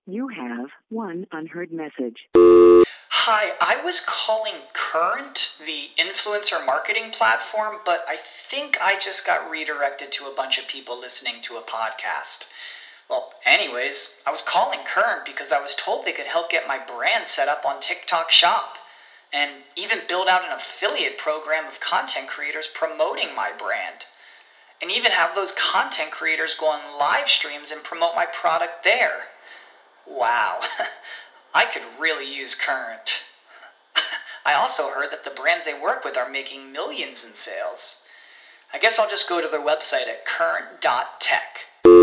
You have one unheard message. Hi, I was calling Current, the influencer marketing platform, but I think I just got redirected to a bunch of people listening to a podcast. Well, anyways, I was calling Current because I was told they could help get my brand set up on TikTok Shop, and even build out an affiliate program of content creators promoting my brand, and even have those content creators go on live streams and promote my product there. Wow, I could really use Current. I also heard that the brands they work with are making millions in sales. I guess I'll just go to their website at current.tech.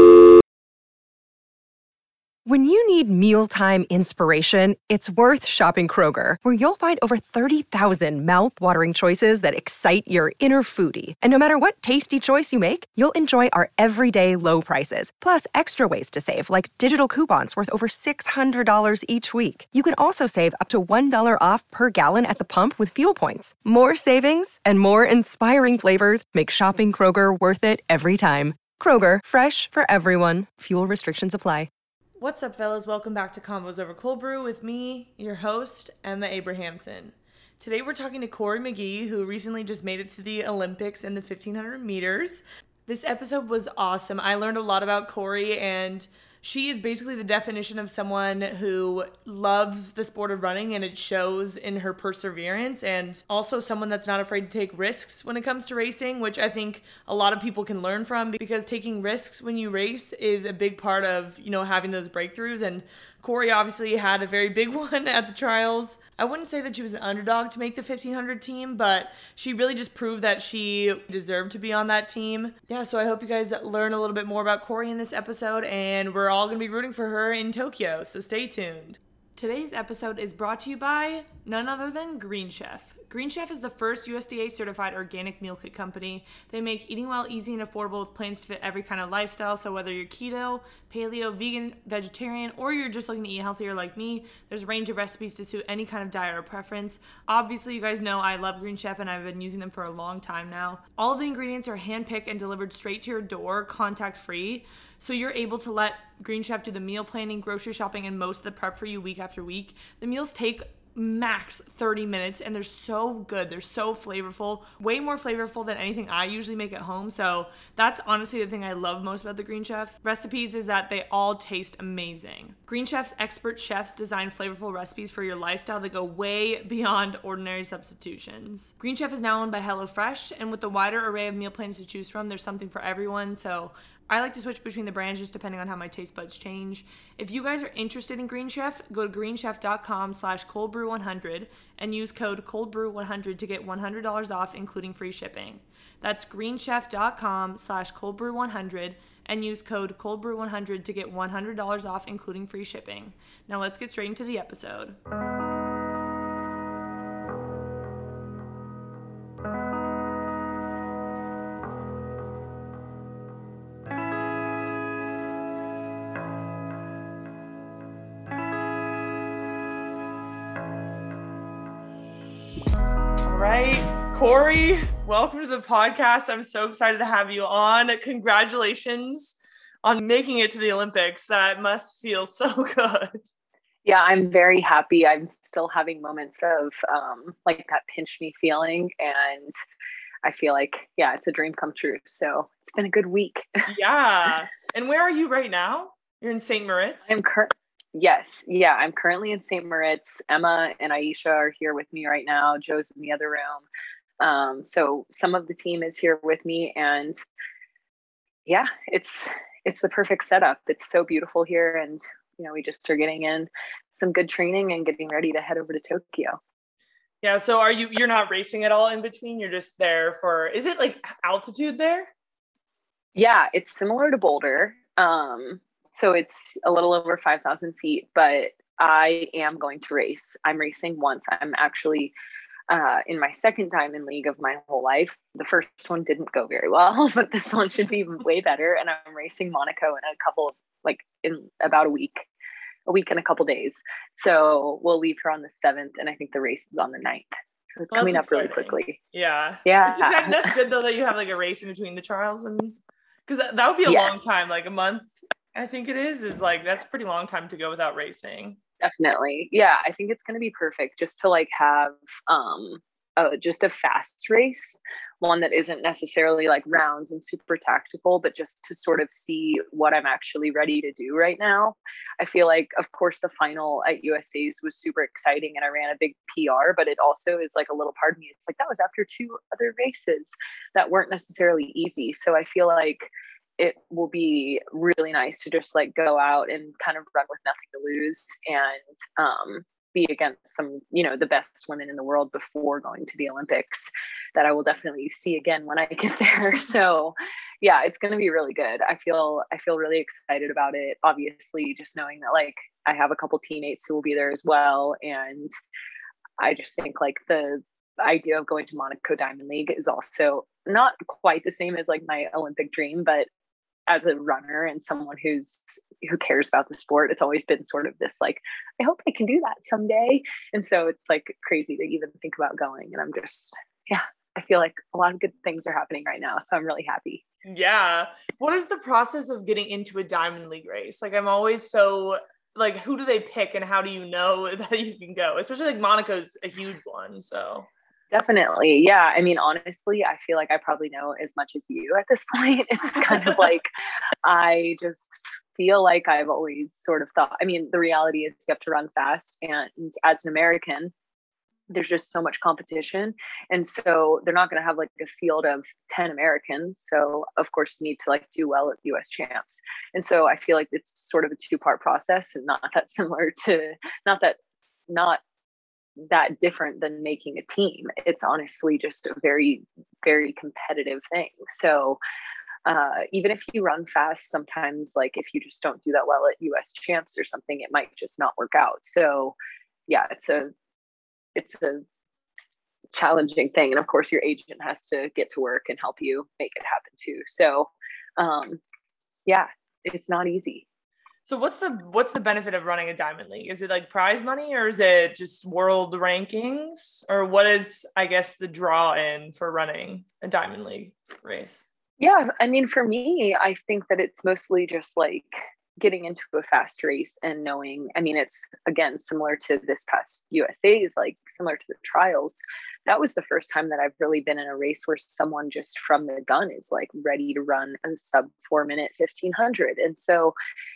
When you need mealtime inspiration, it's worth shopping Kroger, where you'll find over 30,000 mouth-watering choices that excite your inner foodie. And no matter what tasty choice you make, you'll enjoy our everyday low prices, plus extra ways to save, like digital coupons worth over $600 each week. You can also save up to $1 off per gallon at the pump with fuel points. More savings and more inspiring flavors make shopping Kroger worth it every time. Kroger, fresh for everyone. Fuel restrictions apply. What's up, fellas? Welcome back to Convos Over Cold Brew with me, your host, Emma Abrahamson. Today we're talking to Cory McGee, who recently just made it to the Olympics in the 1500 meters. This episode was awesome. I learned a lot about Cory, and she is basically the definition of someone who loves the sport of running, and it shows in her perseverance, and also someone that's not afraid to take risks when it comes to racing, which I think a lot of people can learn from, because taking risks when you race is a big part of, having those breakthroughs. And Cory obviously had a very big one at the trials. I wouldn't say that she was an underdog to make the 1500 team, but she really just proved that she deserved to be on that team. Yeah, so I hope you guys learn a little bit more about Cory in this episode, and we're all going to be rooting for her in Tokyo, so stay tuned. Today's episode is brought to you by none other than Green Chef. Green Chef is the first USDA-certified organic meal kit company. They make eating well easy and affordable with plans to fit every kind of lifestyle. So whether you're keto, paleo, vegan, vegetarian, or you're just looking to eat healthier like me, there's a range of recipes to suit any kind of diet or preference. Obviously, you guys know I love Green Chef, and I've been using them for a long time now. All of the ingredients are hand-picked and delivered straight to your door, contact-free. So you're able to let Green Chef do the meal planning, grocery shopping, and most of the prep for you week after week. The meals take max 30 minutes, and they're so good. They're so flavorful, way more flavorful than anything I usually make at home. So that's honestly the thing I love most about the Green Chef recipes, is that they all taste amazing. Green Chef's expert chefs design flavorful recipes for your lifestyle that go way beyond ordinary substitutions. Green Chef is now owned by HelloFresh, and with the wider array of meal plans to choose from, there's something for everyone. So I like to switch between the brands just depending on how my taste buds change. If you guys are interested in Green Chef, go to greenchef.com/coldbrew100 and use code coldbrew100 to get $100 off, including free shipping. That's greenchef.com/coldbrew100 and use code coldbrew100 to get $100 off, including free shipping. Now let's get straight into the episode. Cory, welcome to the podcast. I'm so excited to have you on. Congratulations on making it to the Olympics. That must feel so good. Yeah, I'm very happy. I'm still having moments of like that pinch me feeling, and I feel like, yeah, it's a dream come true. So it's been a good week. Yeah. And where are you right now? You're in St. Moritz? Yes. Yeah, I'm currently in St. Moritz. Emma and Aisha are here with me right now. Joe's in the other room. So some of the team is here with me, and yeah, it's the perfect setup. It's so beautiful here, and we just are getting in some good training and getting ready to head over to Tokyo. Yeah. So you're not racing at all in between? You're just there for, is it like altitude there? Yeah, it's similar to Boulder. So it's a little over 5,000 feet, but I am going to race. I'm racing once. I'm actually in my second time in league of my whole life. The first one didn't go very well, but this one should be way better. And I'm racing Monaco in about a week and a couple days. So we'll leave her on the 7th, and I think the race is on the 9th. So it's coming up really quickly. Yeah. Yeah. That's good though, that you have like a race in between the trials, and because that would be a long time, like a month. I think it is like, that's a pretty long time to go without racing. Definitely. Yeah, I think it's going to be perfect just to like have just a fast race, one that isn't necessarily like rounds and super tactical, but just to sort of see what I'm actually ready to do right now. I feel like, of course, the final at USA's was super exciting and I ran a big PR, but it also is like a little part of me. It's like that was after 2 other races that weren't necessarily easy. So I feel like it will be really nice to just like go out and kind of run with nothing to lose and be against some, the best women in the world before going to the Olympics that I will definitely see again when I get there. So yeah, it's going to be really good. I feel really excited about it. Obviously, just knowing that like I have a couple teammates who will be there as well. And I just think like the idea of going to Monaco Diamond League is also not quite the same as like my Olympic dream, but as a runner and someone who cares about the sport, it's always been sort of this like, I hope I can do that someday. And so it's like crazy to even think about going. And I'm just, yeah, I feel like a lot of good things are happening right now. So I'm really happy. Yeah. What is the process of getting into a Diamond League race? Like, I'm always so like, who do they pick and how do you know that you can go? Especially like Monaco's a huge one. So definitely. Yeah. I mean, honestly, I feel like I probably know as much as you at this point. It's kind of like, I just feel like I've always sort of thought, I mean, the reality is you have to run fast. And as an American, there's just so much competition. And so they're not going to have like a field of 10 Americans. So of course you need to like do well at US champs. And so I feel like it's sort of a 2-part process and not that different than making a team. It's honestly just a very, very competitive thing. So even if you run fast, sometimes like if you just don't do that well at US champs or something, it might just not work out. So yeah, it's a challenging thing. And of course your agent has to get to work and help you make it happen too. So yeah, it's not easy. So what's the benefit of running a Diamond League? Is it like prize money or is it just world rankings? Or what is, I guess, the draw in for running a Diamond League race? Yeah, I mean, for me, I think that it's mostly just like getting into a fast race and knowing, I mean, it's again, similar to this past USA's, like similar to the trials. That was the first time that I've really been in a race where someone just from the gun is like ready to run a sub 4-minute 1500. And so,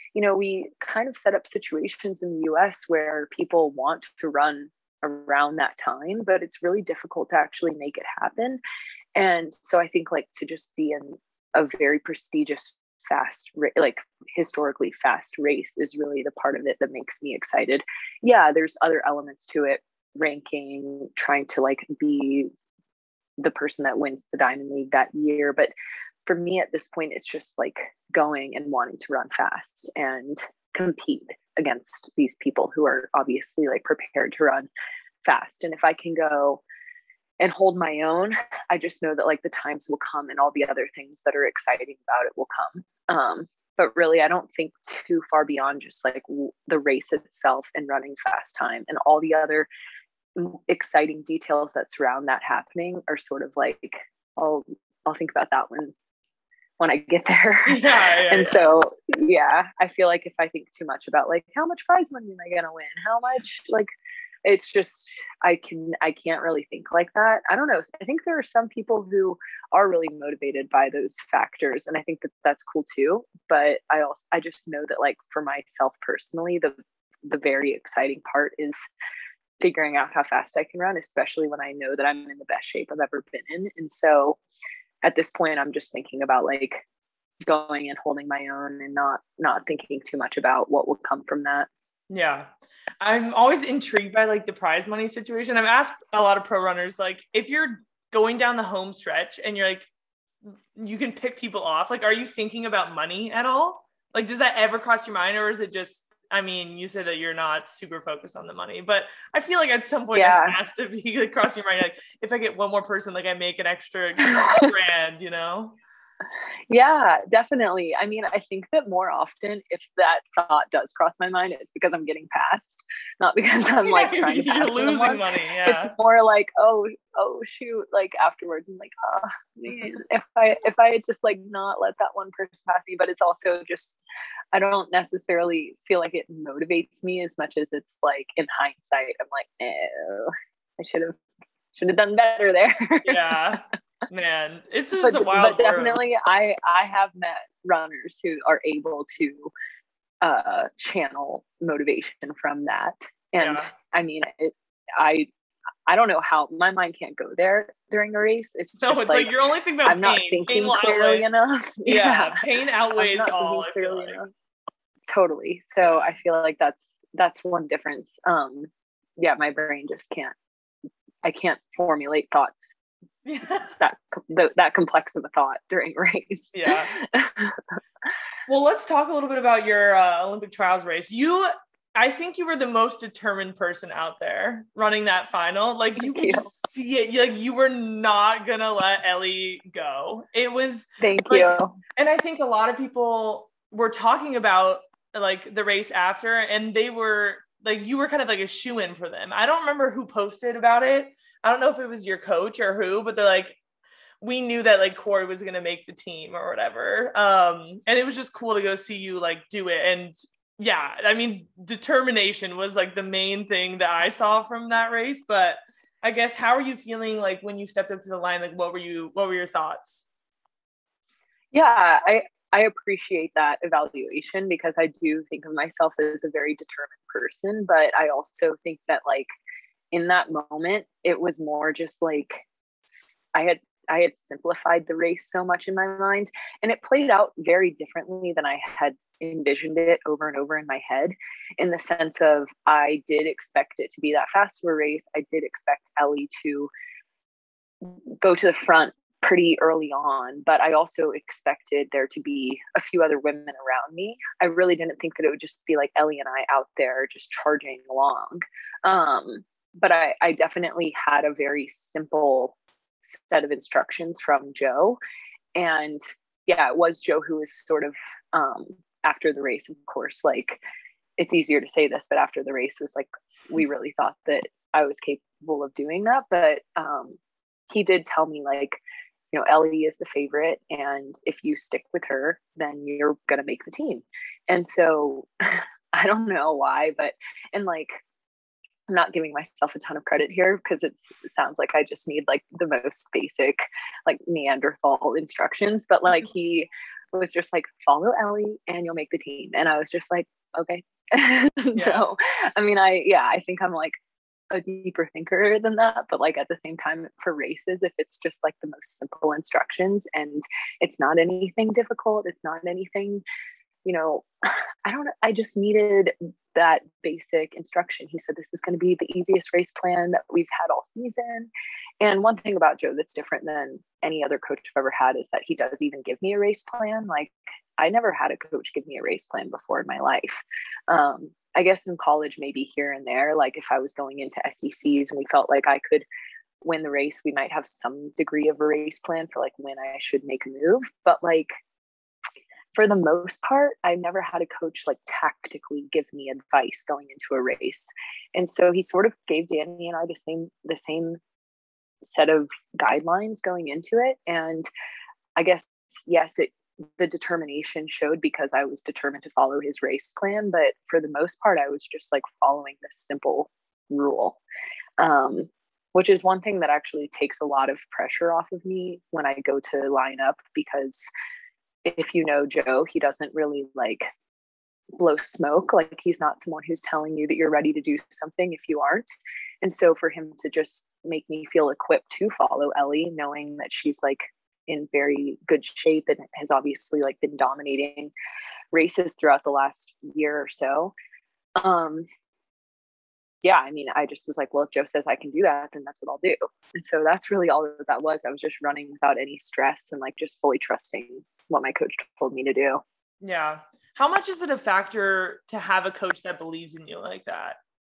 we kind of set up situations in the US where people want to run around that time, but it's really difficult to actually make it happen. And so I think like to just be in a very prestigious, like historically fast race is really the part of it that makes me excited. Yeah, there's other elements to it, ranking, trying to like be the person that wins the Diamond League that year. But for me at this point, it's just like going and wanting to run fast and compete against these people who are obviously like prepared to run fast. And if I can go and hold my own, I just know that like the times will come and all the other things that are exciting about it will come. But really, I don't think too far beyond just like the race itself and running fast time, and all the other exciting details that surround that happening are sort of like, I'll think about that when I get there. And so, yeah, I feel like if I think too much about like how much prize money am I going to win? How much, like, it's just, I can't really think like that. I don't know. I think there are some people who are really motivated by those factors. And I think that that's cool too. But I just know that like for myself personally, the very exciting part is figuring out how fast I can run, especially when I know that I'm in the best shape I've ever been in. And so at this point, I'm just thinking about like going and holding my own and not thinking too much about what will come from that. Yeah. I'm always intrigued by like the prize money situation. I've asked a lot of pro runners, like if you're going down the home stretch and you're like, you can pick people off, like, are you thinking about money at all? Like, does that ever cross your mind? Or is it just, I mean, you said that you're not super focused on the money, but I feel like at some point it has to be like cross your mind. Like if I get one more person, like I make an extra grand, Yeah, definitely. I mean, I think that more often, if that thought does cross my mind, it's because I'm getting passed, not because I'm like trying to You're pass losing someone. money. It's Yeah. more like, oh shoot, like afterwards, I'm like, oh man, if I had just like not let that one person pass me. But it's also just, I don't necessarily feel like it motivates me as much as it's like in hindsight, I'm like, no, I should have done better there. Yeah. Man, it's just but a but wild world. definitely I have met runners who are able to channel motivation from that. And Yeah. I mean, I I don't know how my mind can't go there during a race. It's No, just it's like like you're only thinking about I'm not pain. Pain thinking will clearly outweigh. enough. Yeah, Yeah, pain I'm outweighs not all, thinking I feel clearly like. enough. Totally. So Yeah. I feel like that's one difference. Yeah, my brain just can't. I can't formulate thoughts Yeah. that that complex of a thought during a race. Yeah. Well, let's talk a little bit about your Olympic trials race. I think you were the most determined person out there running that final. Like you Thank could you. just see it. Like you were not gonna let Ellie go. It was Thank like, you. and I think a lot of people were talking about like the race after, and they were like, you were kind of like a shoe-in for them. I don't remember who posted about it. I don't know if it was your coach or who, but they're like, we knew that like Corey was going to make the team or whatever. And it was just cool to go see you like do it. And yeah, I mean, determination was like the main thing that I saw from that race. But I guess, how are you feeling like when you stepped up to the line? Like, what were your thoughts? Yeah, I appreciate that evaluation because I do think of myself as a very determined person, but I also think that like in that moment it was more just like I had I had simplified the race so much in my mind, and it played out very differently than I had envisioned it over and over in my head, in the sense of I did expect it to be that fast of a race. I did expect Ellie to go to the front pretty early on, but I also expected there to be a few other women around me. I really didn't think that it would just be like Ellie and I out there just charging along. But I definitely had a very simple set of instructions from Joe. And yeah, it was Joe who was sort of, after the race, of course, like it's easier to say this, but after the race was like, we really thought that I was capable of doing that. But he did tell me like, Ellie is the favorite, and if you stick with her, then you're gonna make the team. And so I don't know why, but and like I'm not giving myself a ton of credit here because it sounds like I just need like the most basic like Neanderthal instructions, but like he was just like follow Ellie and you'll make the team, and I was just like okay. Yeah. So I mean I think I'm like a deeper thinker than that, but like at the same time for races, if it's just like the most simple instructions and it's not anything difficult, it's not anything, you know, I just needed that basic instruction. He said, this is going to be the easiest race plan that we've had all season. And one thing about Joe that's different than any other coach I've ever had is that he does even give me a race plan. Like I never had a coach give me a race plan before in my life. I guess in college, maybe here and there, like if I was going into SECs and we felt like I could win the race, we might have some degree of a race plan for like when I should make a move. But like for the most part, I never had a coach like tactically give me advice going into a race. And so he sort of gave Danny and I the same set of guidelines going into it. And I guess yes, the determination showed because I was determined to follow his race plan, but for the most part I was just like following this simple rule. Which is one thing that actually takes a lot of pressure off of me when I go to line up, because if you know Joe, he doesn't really like blow smoke. Like he's not someone who's telling you that you're ready to do something if you aren't. And so for him to just make me feel equipped to follow Ellie, knowing that she's like in very good shape and has obviously like been dominating races throughout the last year or so. Yeah, I mean, I just was like, well, if Joe says I can do that, then that's what I'll do. And so that's really all that was. I was just running without any stress and like just fully trusting what my coach told me to do. Yeah. How much is it a factor to have a coach that believes in you like that?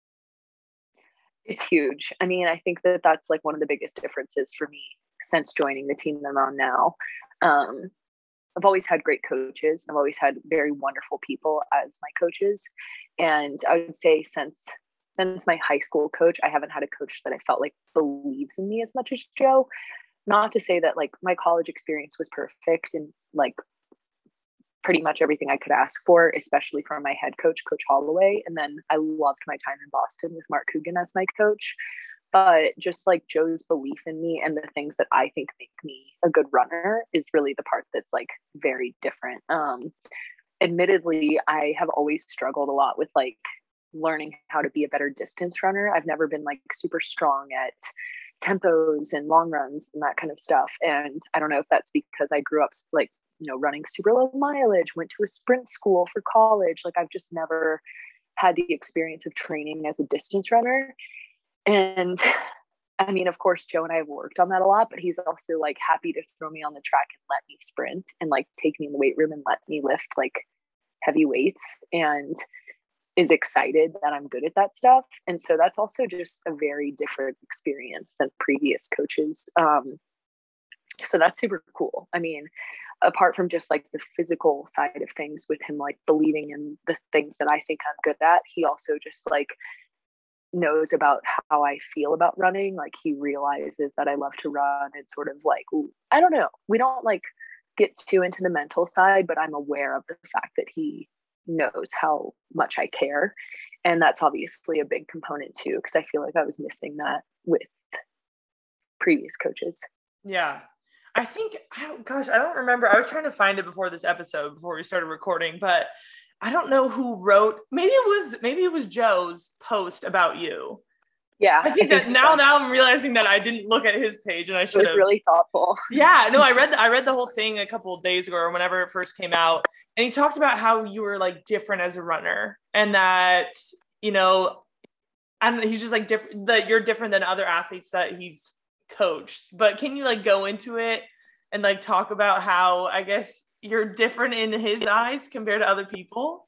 It's huge. I mean, I think that that's like one of the biggest differences for me since joining the team I'm on now. I've always had great coaches. I've always had very wonderful people as my coaches. And I would say since my high school coach, I haven't had a coach that I felt like believes in me as much as Joe. Not to say that like my college experience was perfect and like pretty much everything I could ask for, especially from my head coach, Coach Holloway. And then I loved my time in Boston with Mark Coogan as my coach. But just like Joe's belief in me and the things that I think make me a good runner is really the part that's like very different. Admittedly, I have always struggled a lot with like learning how to be a better distance runner. I've never been like super strong at tempos and long runs and that kind of stuff. And I don't know if that's because I grew up like, running super low mileage, went to a sprint school for college. Like I've just never had the experience of training as a distance runner. And I mean, of course, Joe and I have worked on that a lot, but he's also like happy to throw me on the track and let me sprint and like take me in the weight room and let me lift like heavy weights and is excited that I'm good at that stuff. And so that's also just a very different experience than previous coaches. So that's super cool. I mean, apart from just like the physical side of things with him, like believing in the things that I think I'm good at, he also just like knows about how I feel about running. Like he realizes that I love to run and sort of like, I don't know, we don't like get too into the mental side, but I'm aware of the fact that he knows how much I care. And that's obviously a big component too, because I feel like I was missing that with previous coaches. Yeah. I think, I don't remember. I was trying to find it before this episode, before we started recording, but I don't know who wrote, maybe it was Joe's post about you. Yeah. I think that now I'm realizing that I didn't look at his page and I should have. It was really thoughtful. Yeah, no, I read the whole thing a couple of days ago or whenever it first came out. And he talked about how you were like different as a runner and that, and he's just like different, that you're different than other athletes that he's coached. But can you like go into it and like talk about how, I guess, you're different in his eyes compared to other people?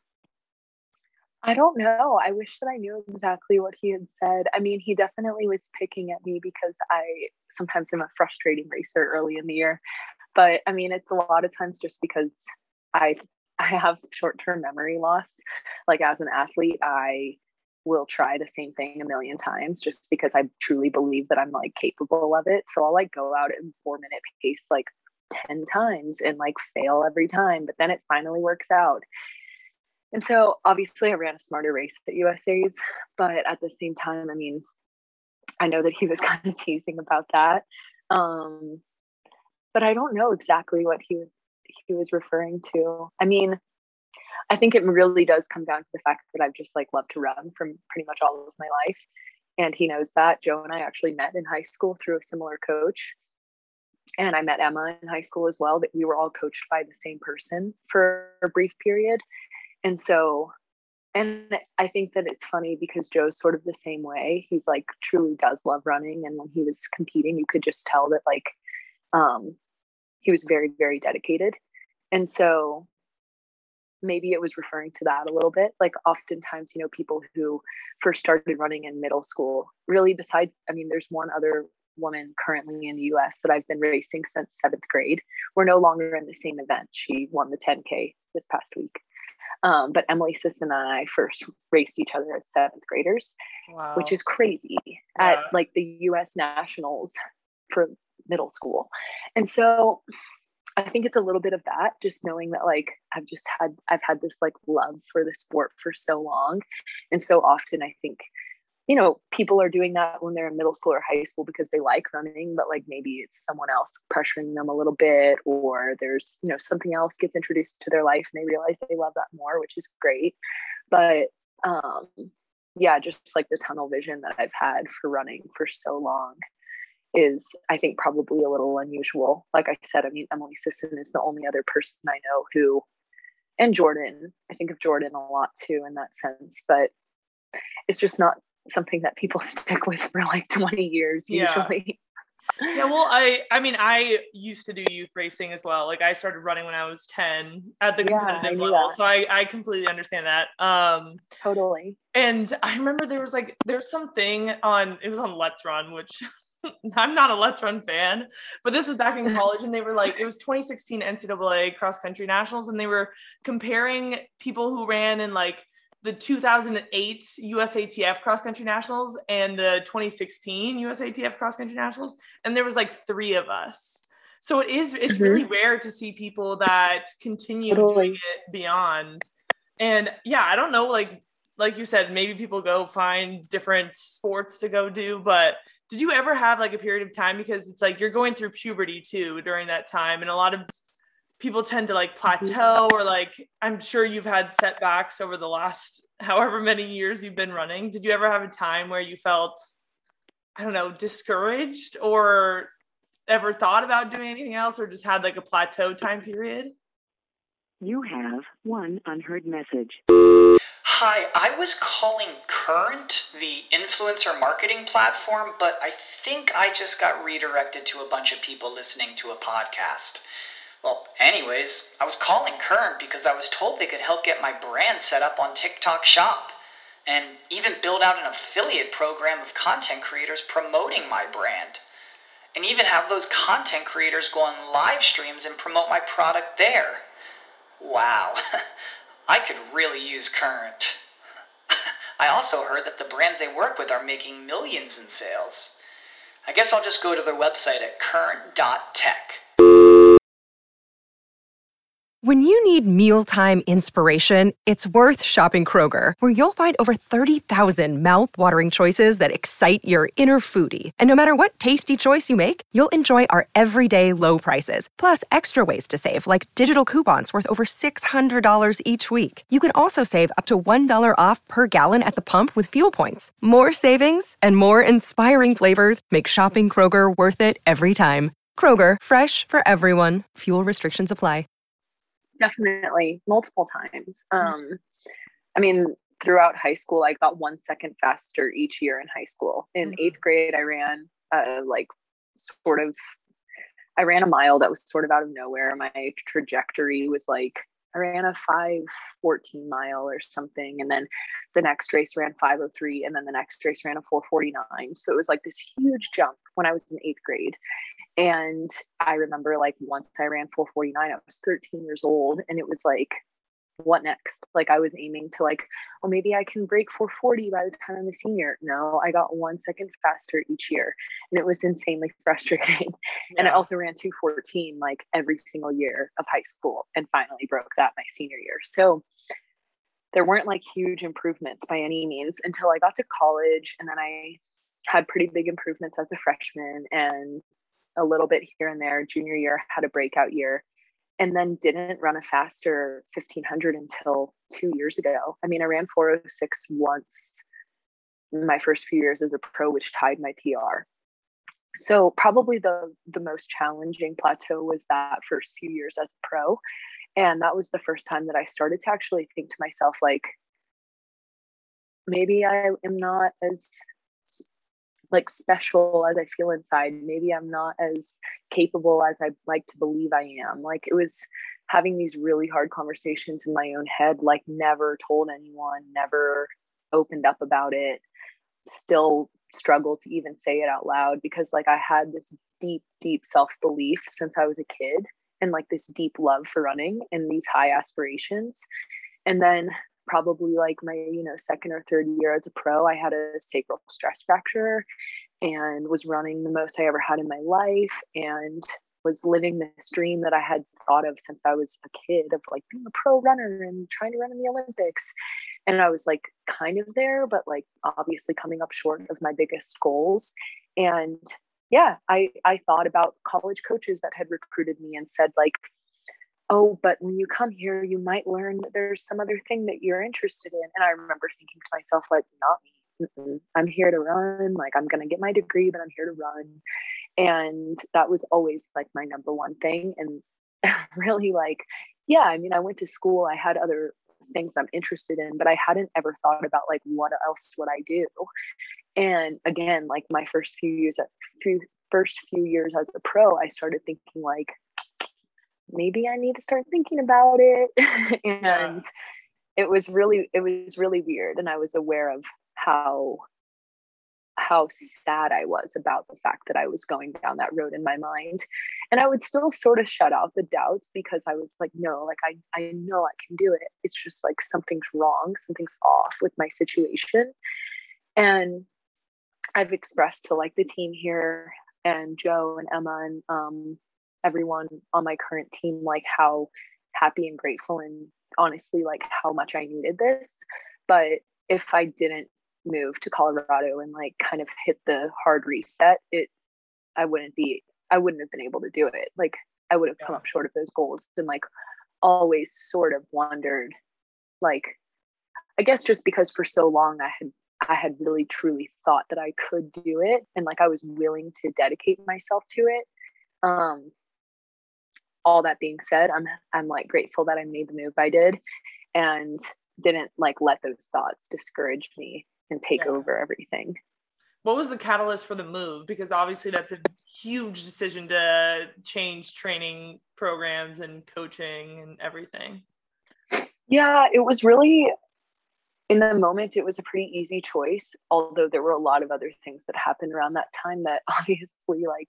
I don't know. I wish that I knew exactly what he had said. I mean, he definitely was picking at me because I sometimes am a frustrating racer early in the year. But I mean, it's a lot of times just because I have short-term memory loss. Like as an athlete, I will try the same thing a million times just because I truly believe that I'm like capable of it. So I'll like go out at 4-minute pace like 10 times and like fail every time, but then it finally works out. And so obviously I ran a smarter race at USA's, but at the same time, I mean, I know that he was kind of teasing about that. But I don't know exactly what he was referring to. I mean, I think it really does come down to the fact that I've just like loved to run from pretty much all of my life. And he knows that. Joe and I actually met in high school through a similar coach. And I met Emma in high school as well, that we were all coached by the same person for a brief period. And so, and I think that it's funny because Joe's sort of the same way. He's like truly does love running. And when he was competing, you could just tell that like he was very, very dedicated. And so maybe it was referring to that a little bit. Like oftentimes, people who first started running in middle school, really besides, I mean, there's one other woman currently in the US that I've been racing since 7th grade. We're no longer in the same event. She won the 10K this past week. But Emily Sisson and I first raced each other as 7th graders, wow, which is crazy, at like the US Nationals for middle school. And so I think it's a little bit of that, just knowing that like I've had this like love for the sport for so long. And so often I think, people are doing that when they're in middle school or high school because they like running, but like maybe it's someone else pressuring them a little bit, or there's, something else gets introduced to their life and they realize they love that more, which is great. But just like the tunnel vision that I've had for running for so long is, I think, probably a little unusual. Like I said, I mean, Emily Sisson is the only other person I know who, and Jordan, I think of Jordan a lot too in that sense, but it's just not something that people stick with for like 20 years usually. Yeah, well, I used to do youth racing as well. Like I started running when I was 10 at the competitive level. So I completely understand that. Totally. And I remember there was something on, it was on Let's Run, which I'm not a Let's Run fan, but this was back in college, and they were like, it was 2016 NCAA cross country nationals, and they were comparing people who ran in like the 2008 USATF cross country nationals and the 2016 USATF cross country nationals, and there was like 3 of us. So it's really rare to see people that continue doing it beyond. And yeah, I don't know, like you said, maybe people go find different sports to go do, but did you ever have like a period of time, because it's like you're going through puberty too during that time, and a lot of people tend to like plateau, or like, I'm sure you've had setbacks over the last however many years you've been running. Did you ever have a time where you felt, I don't know, discouraged, or ever thought about doing anything else, or just had like a plateau time period? You have one unheard message. Hi, I was calling Current, the influencer marketing platform, but I think I just got redirected to a bunch of people listening to a podcast. Well, anyways, I was calling Current because I was told they could help get my brand set up on TikTok Shop, and even build out an affiliate program of content creators promoting my brand, and even have those content creators go on live streams and promote my product there. Wow, I could really use Current. I also heard that the brands they work with are making millions in sales. I guess I'll just go to their website at current.tech. When you need mealtime inspiration, it's worth shopping Kroger, where you'll find over 30,000 mouth-watering choices that excite your inner foodie. And no matter what tasty choice you make, you'll enjoy our everyday low prices, plus extra ways to save, like digital coupons worth over $600 each week. You can also save up to $1 off per gallon at the pump with fuel points. More savings and more inspiring flavors make shopping Kroger worth it every time. Kroger, fresh for everyone. Fuel restrictions apply. Definitely, multiple times. I mean, throughout high school, I got 1 second faster each year in high school. In 8th grade, I ran I ran a mile that was sort of out of nowhere. My trajectory was like, I ran a 5:14 mile or something. And then the next race ran 5:03. And then the next race ran a 4:49. So it was like this huge jump when I was in 8th grade. And I remember like once I ran 4:49, I was 13 years old, and it was like, what next? Like I was aiming to like, oh, maybe I can break 4:40 by the time I'm a senior. No, I got 1 second faster each year, and it was insanely frustrating. Yeah. And I also ran 2:14 like every single year of high school, and finally broke that my senior year. So there weren't like huge improvements by any means until I got to college, and then I had pretty big improvements as a freshman, and a little bit here and there. Junior year had a breakout year, and then didn't run a faster 1500 until 2 years ago. I mean, I ran 4:06 once in my first few years as a pro, which tied my PR. So probably the most challenging plateau was that first few years as a pro. And that was the first time that I started to actually think to myself, like, maybe I am not as like special as I feel inside. Maybe I'm not as capable as I like to believe I am. Like it was having these really hard conversations in my own head, like never told anyone, never opened up about it, still struggle to even say it out loud, because like I had this deep self-belief since I was a kid, and like this deep love for running and these high aspirations. And then probably like my, second or third year as a pro, I had a sacral stress fracture and was running the most I ever had in my life, and was living this dream that I had thought of since I was a kid of like being a pro runner and trying to run in the Olympics. And I was like kind of there, but like obviously coming up short of my biggest goals. And yeah, I thought about college coaches that had recruited me and said like, oh, but when you come here, you might learn that there's some other thing that you're interested in. And I remember thinking to myself, like, not me. Mm-mm. I'm here to run. Like, I'm going to get my degree, but I'm here to run. And that was always like my number one thing. And really like, yeah, I mean, I went to school. I had other things I'm interested in, but I hadn't ever thought about like, what else would I do? And again, like my first few years as a pro, I started thinking like, maybe I need to start thinking about it. And it was really weird. And I was aware of how how sad I was about the fact that I was going down that road in my mind. And I would still sort of shut out the doubts because I was like, no, like I know I can do it. It's just like something's wrong, something's off with my situation. And I've expressed to like the team here and Joe and Emma and everyone on my current team, like how happy and grateful and honestly like how much I needed this. But if I didn't move to Colorado and like kind of hit the hard reset, I wouldn't have been able to do it. Like I would have come up short of those goals, and like always sort of wondered, like, I guess just because for so long I had really truly thought that I could do it, and like I was willing to dedicate myself to it. All that being said, I'm like grateful that I made the move I did and didn't like let those thoughts discourage me and take over everything. What was the catalyst for the move? Because obviously that's a huge decision to change training programs and coaching and everything. Yeah, it was really, in the moment, it was a pretty easy choice, although there were a lot of other things that happened around that time that obviously like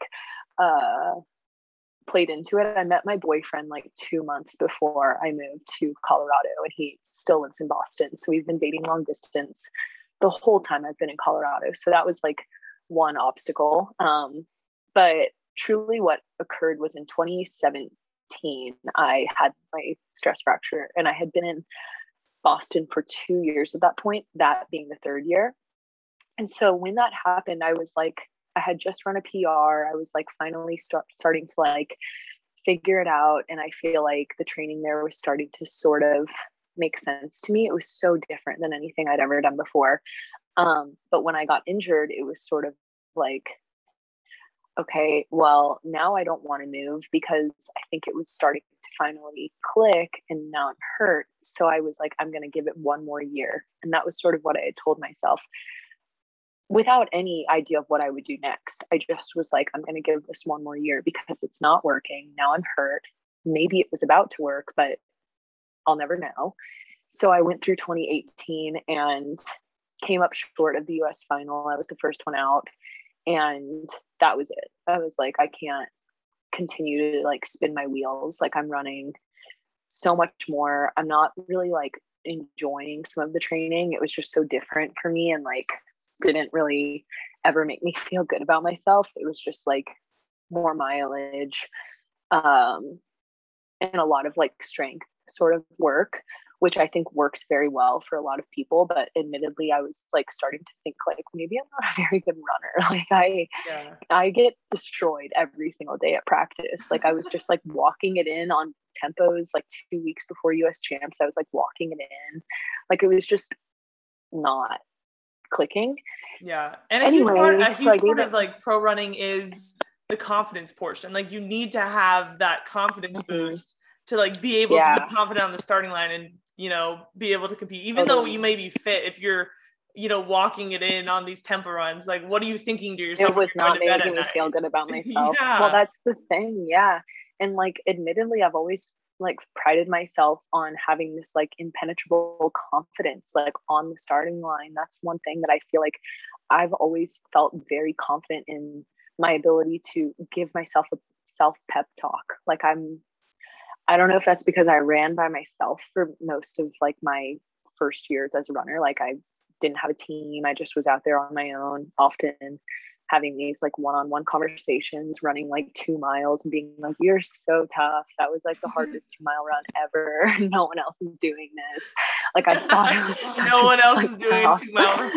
played into it. I met my boyfriend like 2 months before I moved to Colorado, and he still lives in Boston. So we've been dating long distance the whole time I've been in Colorado. So that was like one obstacle. But truly what occurred was in 2017, I had my stress fracture, and I had been in Boston for 2 years at that point, that being the third year. And so when that happened, I was like, I had just run a PR. I was like finally starting to like figure it out. And I feel like the training there was starting to sort of make sense to me. It was so different than anything I'd ever done before. But when I got injured, it was sort of like, okay, well, now I don't want to move because I think it was starting to finally click and now I'm hurt. So I was like, I'm going to give it one more year. And that was sort of what I had told myself without any idea of what I would do next. I just was like, I'm going to give this one more year because it's not working. Now I'm hurt. Maybe it was about to work, but I'll never know. So I went through 2018 and came up short of the US final. I was the first one out. And that was it. I was like, I can't continue to like spin my wheels. Like I'm running so much more. I'm not really like enjoying some of the training. It was just so different for me and like didn't really ever make me feel good about myself. It was just like more mileage and a lot of like strength sort of work, which I think works very well for a lot of people. But admittedly, I was like starting to think like maybe I'm not a very good runner. Like I get destroyed every single day at practice. Like I was just like walking it in on tempos like 2 weeks before US champs. I was like walking it in. Like it was just not clicking. Yeah. And anyway, a huge part of like pro running is the confidence portion. Like you need to have that confidence boost to like be able to be confident on the starting line and, you know, be able to compete, even though you may be fit. If you're, you know, walking it in on these tempo runs, like what are you thinking to yourself? It was not making me feel good about myself. Well, that's the thing. Yeah. And like, admittedly, I've always like prided myself on having this like impenetrable confidence, like on the starting line. That's one thing that I feel like I've always felt very confident in my ability to give myself a self pep talk. Like I don't know if that's because I ran by myself for most of like my first years as a runner. Like I didn't have a team. I just was out there on my own, often having these like one-on-one conversations, running like 2 miles and being like, you're so tough. That was like the hardest 2-mile run ever. No one else is doing this. Like I thought it was no one else is doing a 2-mile.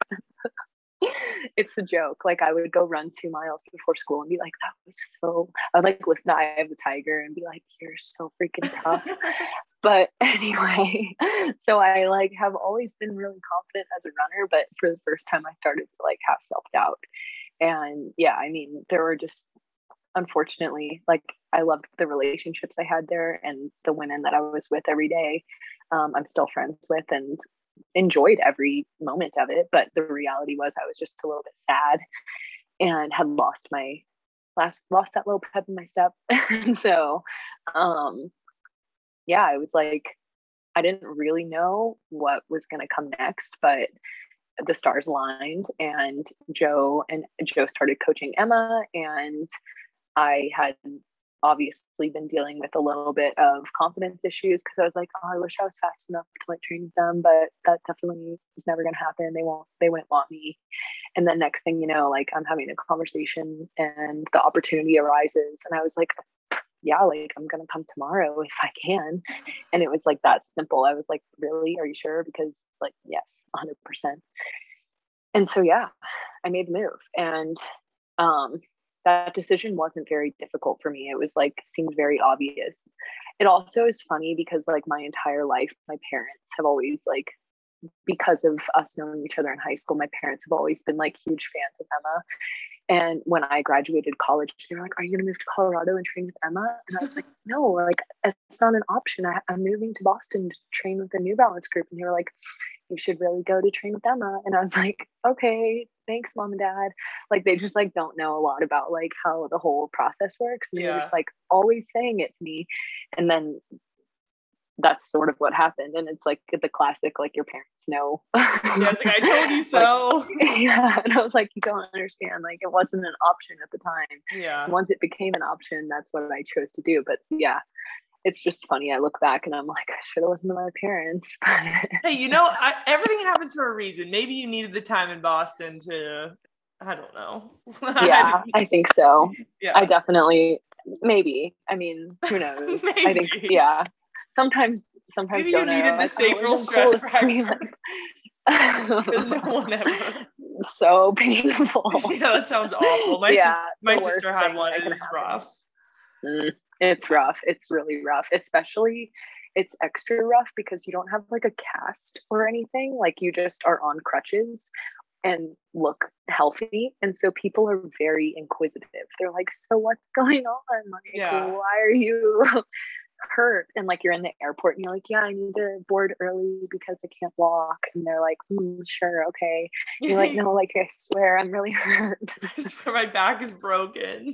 It's a joke. Like I would go run 2 miles before school and be like, that was so, I'd like listen to Eye of the Tiger and be like, you're so freaking tough. But anyway, so I like have always been really confident as a runner, but for the first time I started to like have self-doubt. And yeah, I mean, there were just, unfortunately, like I loved the relationships I had there and the women that I was with every day. I'm still friends with and enjoyed every moment of it. But the reality was I was just a little bit sad and had lost that little pep in my step. And so, yeah, I was like, I didn't really know what was going to come next, but the stars aligned, and Joe started coaching Emma, and I had obviously been dealing with a little bit of confidence issues because I was like, oh, I wish I was fast enough to like train with them, but that definitely is never going to happen. They wouldn't want me. And then next thing you know, like I'm having a conversation and the opportunity arises, and I was like, yeah, like I'm going to come tomorrow if I can. And it was like that simple. I was like, really? Are you sure? Because like, yes, 100%. And so, yeah, I made the move. And that decision wasn't very difficult for me. It was like, seemed very obvious. It also is funny because like my entire life, my parents have always like, because of us knowing each other in high school, my parents have always been like huge fans of Emma. And when I graduated college, they were like, are you going to move to Colorado and train with Emma? And I was like, no, like it's not an option. I'm moving to Boston to train with the New Balance group. And they were like, you should really go to train with Emma. And I was like, okay, thanks, mom and dad. Like, they just like don't know a lot about like how the whole process works. And they were just like always saying it to me. And then that's sort of what happened. And it's like the classic, like your parents know. Yeah, it's like, I told you so. Like, yeah. And I was like, you don't understand. Like it wasn't an option at the time. Yeah. Once it became an option, that's what I chose to do. But yeah, it's just funny. I look back and I'm like, I should have listened to my parents. Hey, everything happens for a reason. Maybe you needed the time in Boston to, I don't know. Yeah, I think so. Yeah. I definitely, maybe. I mean, who knows? I think, yeah. Sometimes maybe you Jonah, needed the sacral stress fracture. No one ever. So painful. Yeah, that sounds awful. My sister had one. It was rough. It's rough. It's really rough. Especially, it's extra rough because you don't have like a cast or anything. Like you just are on crutches and look healthy. And so people are very inquisitive. They're like, so what's going on? Like, why are you hurt? And like you're in the airport and you're like, yeah, I need to board early because I can't walk. And they're like, sure, okay. And you're like, no, like I swear I'm really hurt. I swear my back is broken.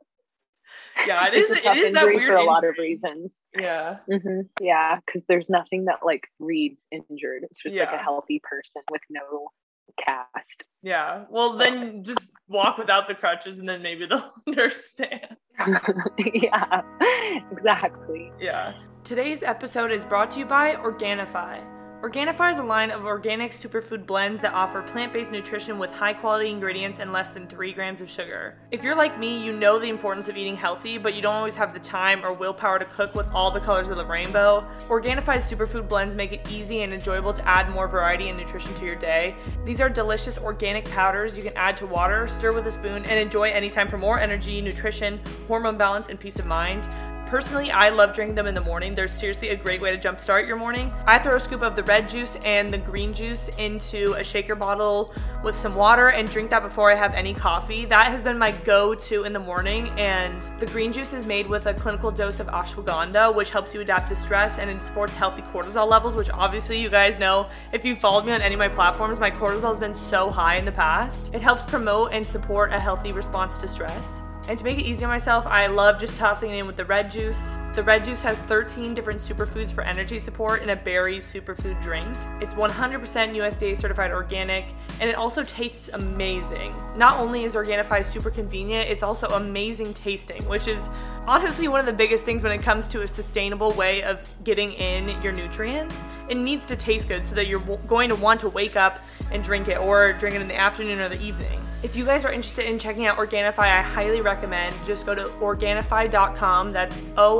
Yeah, it is that weird for a lot of reasons. Yeah. Mm-hmm. Yeah, because there's nothing that like reads injured. It's just like a healthy person with no cast. Yeah. Well, then just walk without the crutches and then maybe they'll understand. Yeah, exactly. Yeah. Today's episode is brought to you by Organifi. Organifi is a line of organic superfood blends that offer plant-based nutrition with high-quality ingredients and less than 3 grams of sugar. If you're like me, you know the importance of eating healthy, but you don't always have the time or willpower to cook with all the colors of the rainbow. Organifi's superfood blends make it easy and enjoyable to add more variety and nutrition to your day. These are delicious organic powders you can add to water, stir with a spoon, and enjoy anytime for more energy, nutrition, hormone balance, and peace of mind. Personally, I love drinking them in the morning. They're seriously a great way to jumpstart your morning. I throw a scoop of the red juice and the green juice into a shaker bottle with some water and drink that before I have any coffee. That has been my go-to in the morning, and the green juice is made with a clinical dose of ashwagandha, which helps you adapt to stress and it supports healthy cortisol levels, which obviously you guys know, if you've followed me on any of my platforms, my cortisol has been so high in the past. It helps promote and support a healthy response to stress. And to make it easy on myself, I love just tossing it in with the red juice. The red juice has 13 different superfoods for energy support in a berries superfood drink. It's 100% USDA certified organic, and it also tastes amazing. Not only is Organifi super convenient, it's also amazing tasting, which is honestly one of the biggest things when it comes to a sustainable way of getting in your nutrients. It needs to taste good so that you're going to want to wake up and drink it, or drink it in the afternoon or the evening. If you guys are interested in checking out Organifi, I highly recommend just go to Organifi.com. That's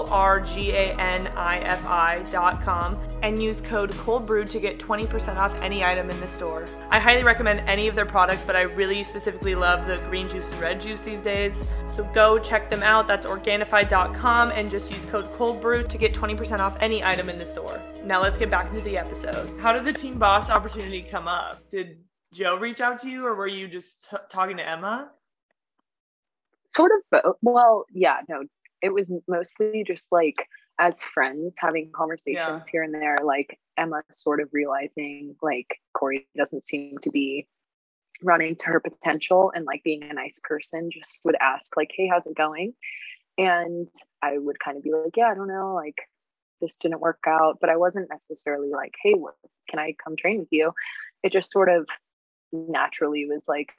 ORGANIFI.com and use code COLDBREW to get 20% off any item in the store. I highly recommend any of their products, but I really specifically love the green juice and red juice these days. So go check them out. That's Organifi.com and just use code COLDBREW to get 20% off any item in the store. Now let's get back into the episode. How did the Team Boss opportunity come up? Did Joe reach out to you, or were you just talking to Emma? Sort of both. Well, yeah, no, it was mostly just like as friends having conversations here and there, like Emma sort of realizing like Corey doesn't seem to be running to her potential, and like being a nice person, just would ask like, hey, how's it going? And I would kind of be like, yeah, I don't know, like this didn't work out, but I wasn't necessarily like, hey, can I come train with you? It just sort of naturally was like,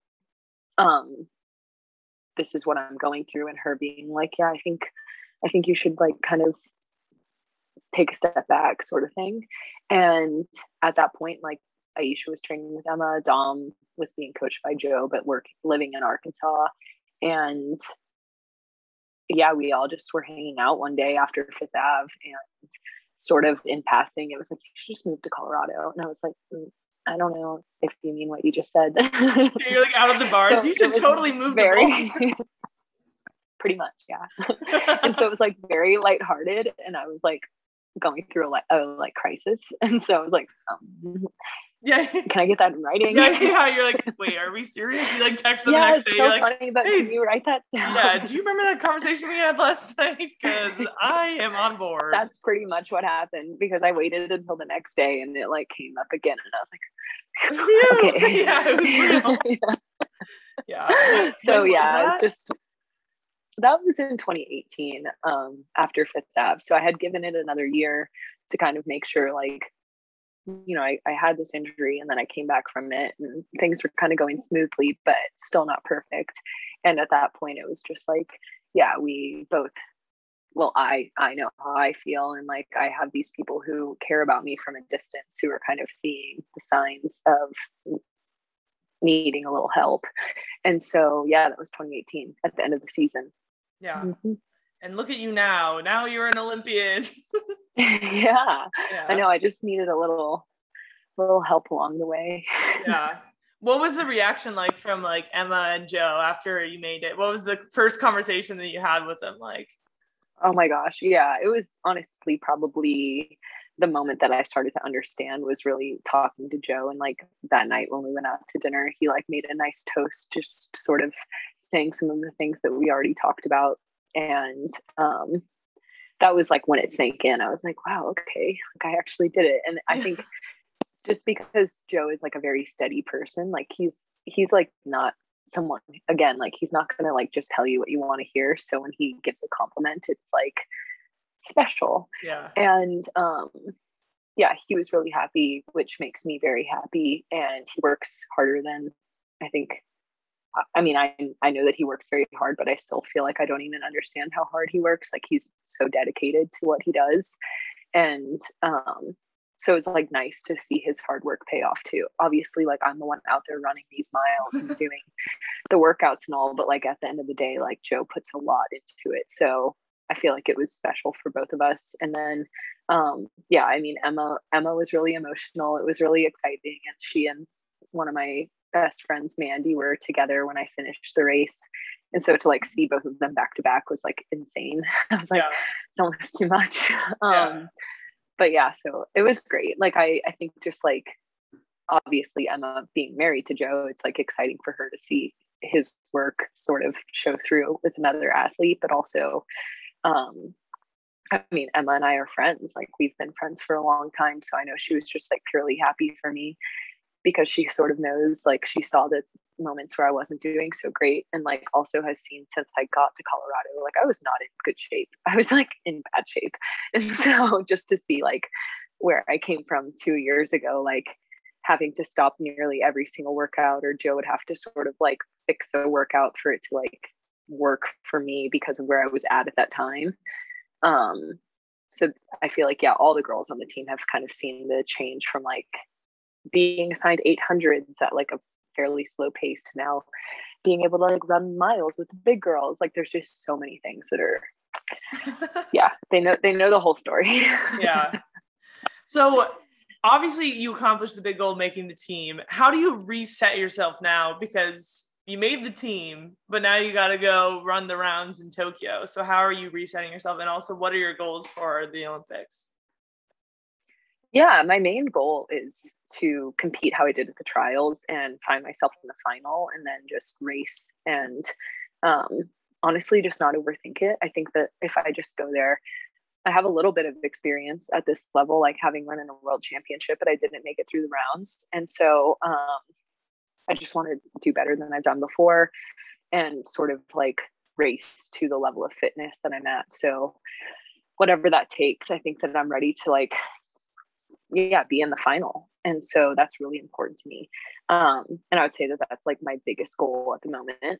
this is what I'm going through, and her being like, yeah, I think you should like kind of take a step back sort of thing. And at that point, like Aisha was training with Emma, Dom was being coached by Joe, but living in Arkansas. And yeah, we all just were hanging out one day after Fifth Ave, and sort of in passing, it was like, you should just move to Colorado. And I was like, I don't know if you mean what you just said. You're like out of the bars. So you should totally move the ball. Pretty much, yeah. And so it was like very lighthearted, and I was like going through a crisis, and so I was like, yeah, can I get that in writing? Yeah. You're like, wait, are we serious? You like text them the next day. It's so you're like, funny, but hey, can you write that down? Yeah. Do you remember that conversation we had last night? Because I am on board. That's pretty much what happened, because I waited until the next day, and it like came up again, and I was like, okay, yeah, it was real. Yeah. So yeah, it's just. That was in 2018, after Fifth Ave. So I had given it another year to kind of make sure, like, you know, I had this injury, and then I came back from it, and things were kind of going smoothly, but still not perfect. And at that point, it was just like, yeah, we both, well, I know how I feel. And like, I have these people who care about me from a distance, who are kind of seeing the signs of needing a little help. And so, yeah, that was 2018 at the end of the season. Yeah. Mm-hmm. And look at you now. Now you're an Olympian. Yeah. I know. I just needed a little help along the way. Yeah. What was the reaction like from like Emma and Joe after you made it? What was the first conversation that you had with them like? Oh my gosh. Yeah. It was honestly probably the moment that I started to understand was really talking to Joe. And like that night when we went out to dinner, he like made a nice toast, just sort of saying some of the things that we already talked about. And that was like when it sank in. I was like, wow, okay, like I actually did it. And I think just because Joe is like a very steady person, like he's like not someone, again, like he's not gonna like just tell you what you want to hear. So when he gives a compliment, it's like special. Yeah. And yeah, he was really happy, which makes me very happy. And he works harder than I think. I mean, I know that he works very hard, but I still feel like I don't even understand how hard he works. Like he's so dedicated to what he does. And so it's like nice to see his hard work pay off too. Obviously, like I'm the one out there running these miles and doing the workouts and all, but like at the end of the day, like Joe puts a lot into it. So I feel like it was special for both of us. And then, yeah, I mean, Emma was really emotional. It was really exciting. And she and one of my best friends, Mandy, were together when I finished the race. And so to like see both of them back to back was like insane. I was like, it's almost too much. But yeah, so it was great. Like, I think just like, obviously Emma being married to Joe, it's like exciting for her to see his work sort of show through with another athlete, but also, I mean, Emma and I are friends. Like we've been friends for a long time. So I know she was just like purely happy for me, because she sort of knows, like she saw the moments where I wasn't doing so great, and like also has seen since I got to Colorado, like I was not in good shape. I was like in bad shape. And so just to see like where I came from 2 years ago, like having to stop nearly every single workout, or Joe would have to sort of like fix a workout for it to like work for me because of where I was at that time. So I feel like, yeah, all the girls on the team have kind of seen the change from like being assigned 800s at like a fairly slow pace to now being able to like run miles with the big girls. Like there's just so many things that are, yeah, they know the whole story. Yeah. So obviously you accomplished the big goal, making the team. How do you reset yourself now? Because you made the team, but now you got to go run the rounds in Tokyo. So how are you resetting yourself? And also, what are your goals for the Olympics? Yeah, my main goal is to compete how I did at the trials and find myself in the final, and then just race and honestly just not overthink it. I think that if I just go there, I have a little bit of experience at this level, like having run in a world championship, but I didn't make it through the rounds. And so I just want to do better than I've done before and sort of like race to the level of fitness that I'm at. So whatever that takes, I think that I'm ready to like, yeah, be in the final. And so that's really important to me. And I would say that that's like my biggest goal at the moment.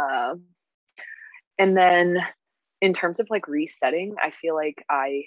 And then in terms of like resetting, I feel like I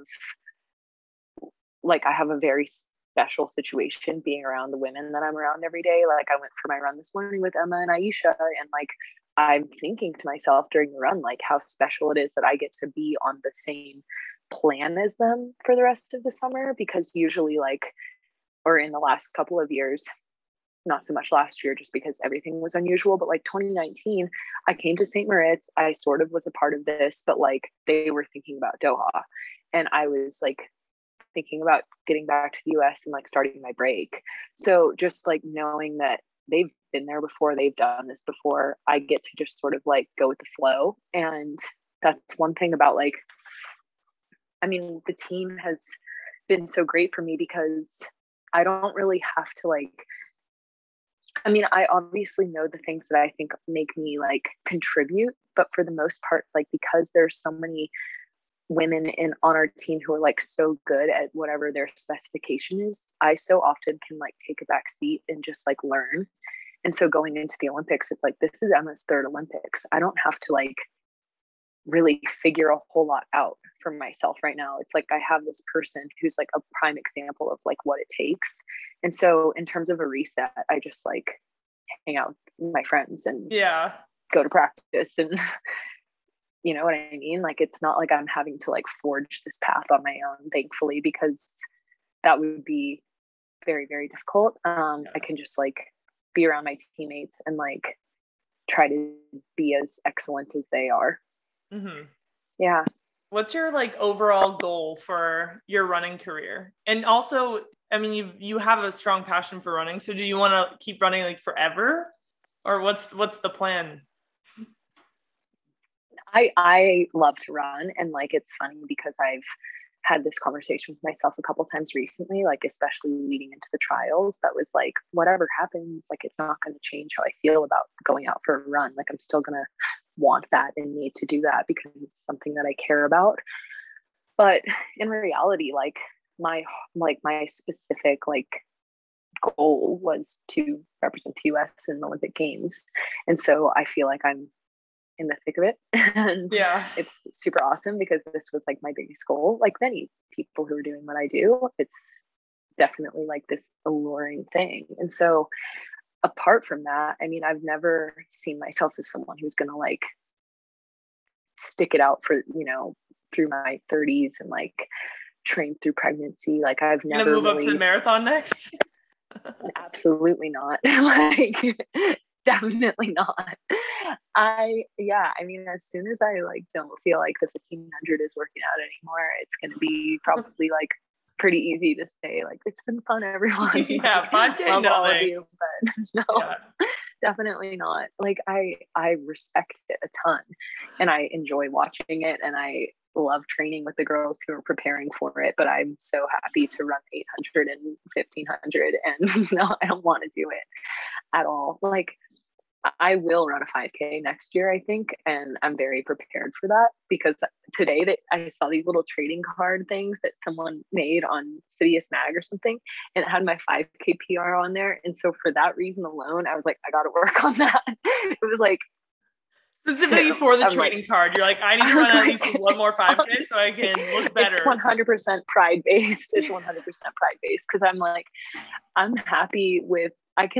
have a very special situation being around the women that I'm around every day. Like I went for my run this morning with Emma and Aisha, and like I'm thinking to myself during the run, like how special it is that I get to be on the same plan as them for the rest of the summer, because usually like, or in the last couple of years, not so much last year just because everything was unusual, but like 2019, I came to St. Moritz. I sort of was a part of this, but like they were thinking about Doha, and I was like thinking about getting back to the US and like starting my break. So just like knowing that they've been there before, they've done this before, I get to just sort of like go with the flow. And that's one thing about like, I mean, the team has been so great for me because I don't really have to like, I mean, I obviously know the things that I think make me like contribute, but for the most part, like because there's so many women on our team who are like so good at whatever their specification is, I so often can like take a back seat and just like learn. And so going into the Olympics, it's like, this is Emma's third Olympics. I don't have to like really figure a whole lot out for myself right now. It's like I have this person who's like a prime example of like what it takes. And so in terms of a reset, I just like hang out with my friends and go to practice, and you know what I mean? Like, it's not like I'm having to like forge this path on my own, thankfully, because that would be very, very difficult. I can just like be around my teammates and like try to be as excellent as they are. Mm-hmm. Yeah. What's your like overall goal for your running career? And also, I mean, you have a strong passion for running. So do you want to keep running like forever, or what's the plan? I love to run, and like it's funny because I've had this conversation with myself a couple times recently, like especially leading into the trials, that was like, whatever happens, like it's not going to change how I feel about going out for a run. Like I'm still going to want that and need to do that because it's something that I care about. But in reality, like my specific like goal was to represent the US in the Olympic Games. And so I feel like I'm in the thick of it. And it's super awesome because this was like my biggest goal. Like many people who are doing what I do, it's definitely like this alluring thing. And so apart from that, I mean, I've never seen myself as someone who's going to like stick it out for, you know, through my 30s and like train through pregnancy. Like I've never move up to the marathon next. Absolutely not. Like definitely not. I mean, as soon as I like don't feel like the 1500 is working out anymore, it's going to be probably like pretty easy to say like, it's been fun, everyone. Yeah, like, 5K, love no all thanks. of you, but no, definitely not. Like I respect it a ton, and I enjoy watching it, and I love training with the girls who are preparing for it, but I'm so happy to run 800 and 1500, and no, I don't want to do it at all. Like I will run a 5K next year, I think, and I'm very prepared for that because today that I saw these little trading card things that someone made on Sidious Mag or something, and it had my 5K PR on there. And so for that reason alone, I was like, I got to work on that. It was like specifically for the trading card. You're like, I need to run at least one more 5K so I can look better. It's 100% pride based. It's 100% pride based because I'm like, I'm happy with,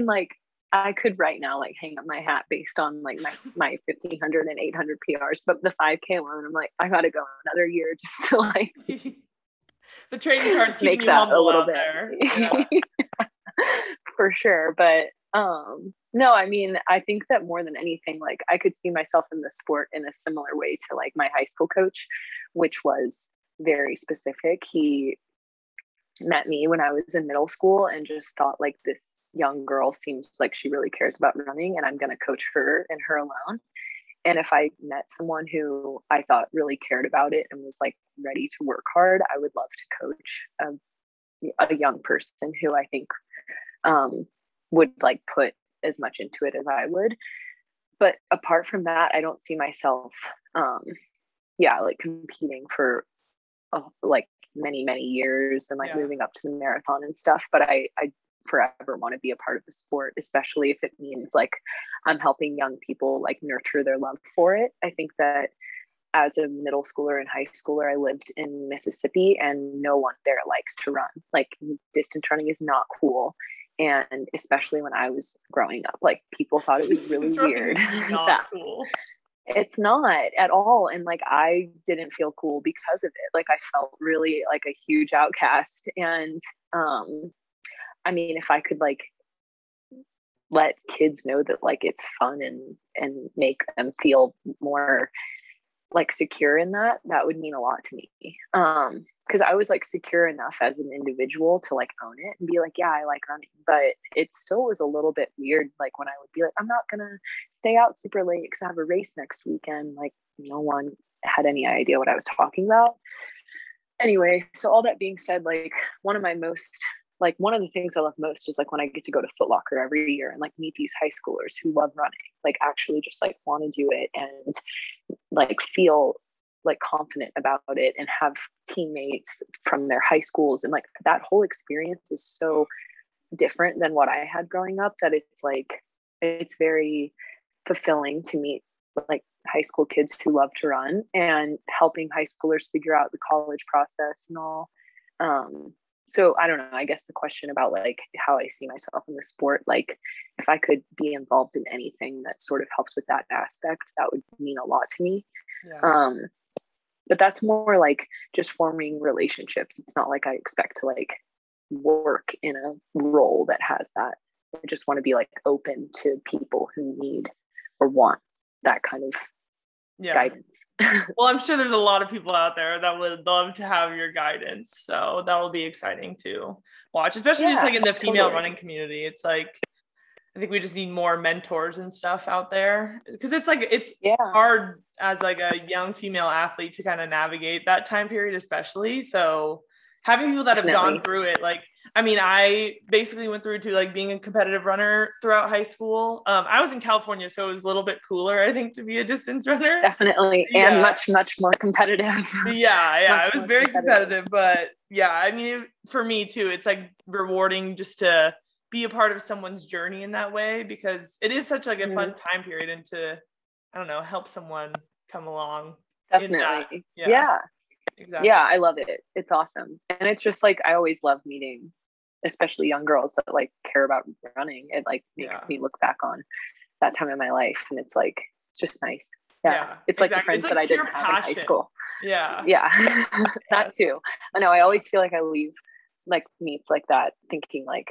I could right now like hang up my hat based on like my 1500 and 800 PRs, but the 5K alone, I'm like, I got to go another year just to like the trading cards keeping make you that humble a little out bit there. Yeah. For sure. But no, I mean, I think that more than anything, like I could see myself in the sport in a similar way to like my high school coach, which was very specific. He met me when I was in middle school and just thought like, this young girl seems like she really cares about running, and I'm going to coach her and her alone. And if I met someone who I thought really cared about it and was like ready to work hard, I would love to coach a young person who I think would like put as much into it as I would. But apart from that, I don't see myself like competing for like many, many years and like moving up to the marathon and stuff. But I forever want to be a part of the sport, especially if it means like I'm helping young people like nurture their love for it. I think that as a middle schooler and high schooler, I lived in Mississippi and no one there likes to run. Like distance running is not cool. And especially when I was growing up, like people thought it was really weird. Not cool. It's not at all. And like, I didn't feel cool because of it. Like I felt really like a huge outcast. And, I mean, if I could like let kids know that like it's fun and make them feel more like secure in that, that would mean a lot to me. Because I was like secure enough as an individual to like own it and be like, yeah, I like running. But it still was a little bit weird. Like when I would be like, I'm not gonna stay out super late because I have a race next weekend. Like no one had any idea what I was talking about. Anyway, so all that being said, like one of the things I love most is like when I get to go to Foot Locker every year and like meet these high schoolers who love running, like actually just like want to do it and like feel like confident about it and have teammates from their high schools. And like that whole experience is so different than what I had growing up that it's like, it's very fulfilling to meet like high school kids who love to run and helping high schoolers figure out the college process and all. So I don't know, I guess the question about like how I see myself in the sport, like if I could be involved in anything that sort of helps with that aspect, that would mean a lot to me. Yeah. But that's more like just forming relationships. It's not like I expect to like work in a role that has that. I just want to be like open to people who need or want that kind of guidance. Well, I'm sure there's a lot of people out there that would love to have your guidance. So that will be exciting to watch, especially just like in the female running community. It's like, I think we just need more mentors and stuff out there because it's like, it's hard as like a young female athlete to kind of navigate that time period, especially. So having people that have gone through it, like, I mean, I basically went through to like being a competitive runner throughout high school. I was in California, so it was a little bit cooler, I think, to be a distance runner. Definitely. And much, much more competitive. It was very competitive, but I mean, for me too, it's like rewarding just to be a part of someone's journey in that way, because it is such like a fun time period and to, I don't know, help someone come along. Definitely. Exactly. Yeah, I love it. It's awesome. And it's just like, I always love meeting, especially young girls that like care about running. It like makes me look back on that time in my life. And it's like, it's just nice. Yeah. It's like the friends that I didn't have in high school. Yeah. That too. I know. I always feel like I leave like meets like that thinking like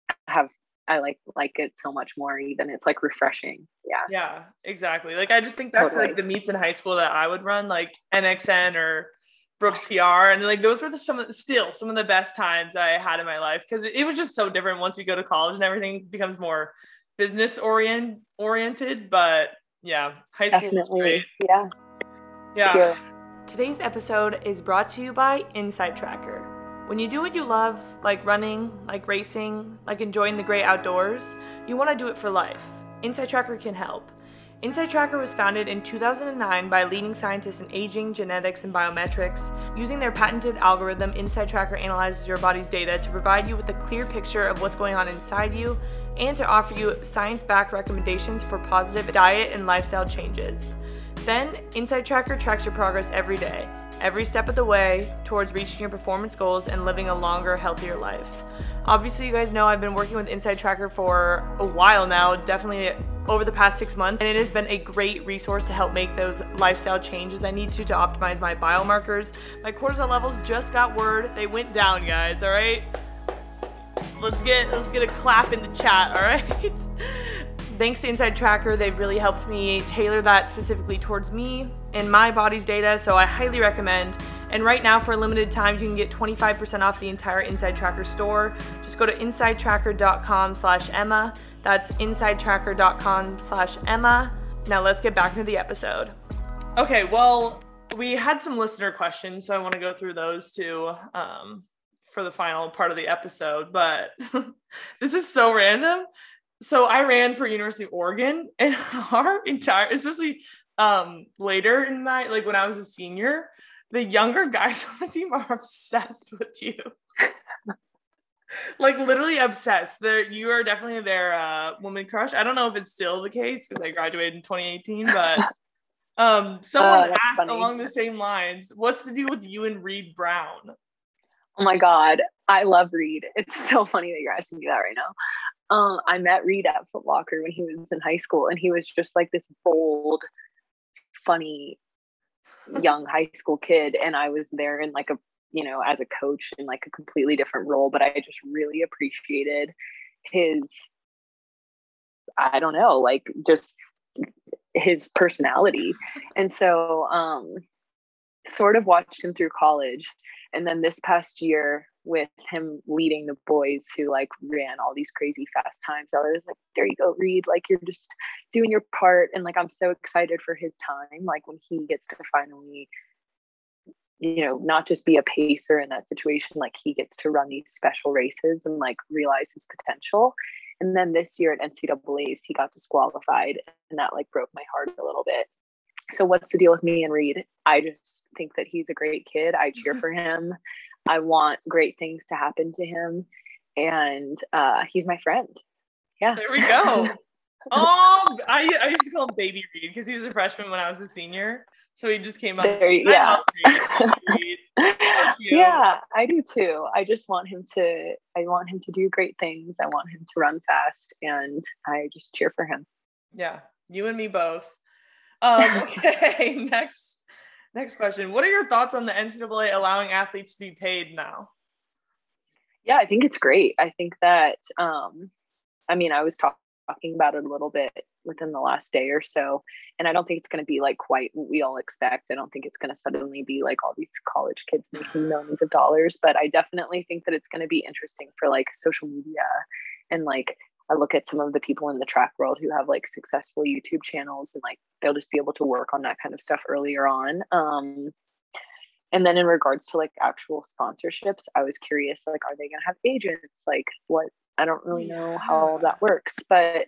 I like it so much more, even it's like refreshing. Yeah, exactly. Like I just think back to like the meets in high school that I would run, like NXN or Brooks PR, and like those were some of the best times I had in my life, because it was just so different once you go to college and everything becomes more business oriented. But high school was great. Yeah. Today's episode is brought to you by Inside Tracker. When you do what you love, like running, like racing, like enjoying the great outdoors, you want to do it for life. Inside Tracker can help. Inside Tracker was founded in 2009 by leading scientists in aging, genetics, and biometrics. Using their patented algorithm, Inside Tracker analyzes your body's data to provide you with a clear picture of what's going on inside you and to offer you science-backed recommendations for positive diet and lifestyle changes. Then, Inside Tracker tracks your progress every day, every step of the way towards reaching your performance goals and living a longer, healthier life. Obviously, you guys know I've been working with Inside Tracker for a while now, definitely over the past 6 months, and it has been a great resource to help make those lifestyle changes I need to optimize my biomarkers. My cortisol levels just got word they went down, guys, all right? Let's get a clap in the chat, all right? Thanks to Inside Tracker, they've really helped me tailor that specifically towards me and my body's data, so I highly recommend. And right now, for a limited time, you can get 25% off the entire Inside Tracker store. Just go to insidetracker.com/Emma. That's insidetracker.com/Emma. Now let's get back into the episode. Okay, well, we had some listener questions, so I want to go through those too for the final part of the episode, but this is so random. So I ran for University of Oregon, and our entire, especially later in my, like when I was a senior, the younger guys on the team are obsessed with you. Like literally obsessed. You are definitely their woman crush. I don't know if it's still the case because I graduated in 2018, but someone asked funny. along the same lines, what's the deal with you and Reed Brown? Oh my God, I love Reed. It's so funny that you're asking me that right now. I met Reed at Foot Locker when he was in high school, and he was just like this bold, funny, young high school kid. And I was there in like as a coach in like a completely different role, but I just really appreciated his, I don't know, like just his personality. And so, sort of watched him through college. And then this past year with him leading the boys who like ran all these crazy fast times, I was like, there you go, Reed, like you're just doing your part. And like, I'm so excited for his time. Like when he gets to finally, not just be a pacer in that situation, like he gets to run these special races and like realize his potential. And then this year at NCAAs, he got disqualified, and that like broke my heart a little bit. So what's the deal with me and Reed? I just think that he's a great kid. I cheer for him. I want great things to happen to him. And he's my friend. Yeah. There we go. Oh, I used to call him Baby Reed because he was a freshman when I was a senior. So he just came up. Yeah. Reed. Yeah, I do too. I want him to do great things. I want him to run fast, and I just cheer for him. Yeah, you and me both. Okay, next question. What are your thoughts on the NCAA allowing athletes to be paid now? Yeah, I think it's great. I think that, I was talking about it a little bit within the last day or so, and I don't think it's going to be like quite what we all expect. I don't think it's going to suddenly be like all these college kids making millions of dollars, but I definitely think that it's going to be interesting for like social media. And like, I look at some of the people in the track world who have like successful YouTube channels, and like they'll just be able to work on that kind of stuff earlier on. And then in regards to like actual sponsorships, I was curious, like, are they going to have agents? Like what? I don't really know how that works, but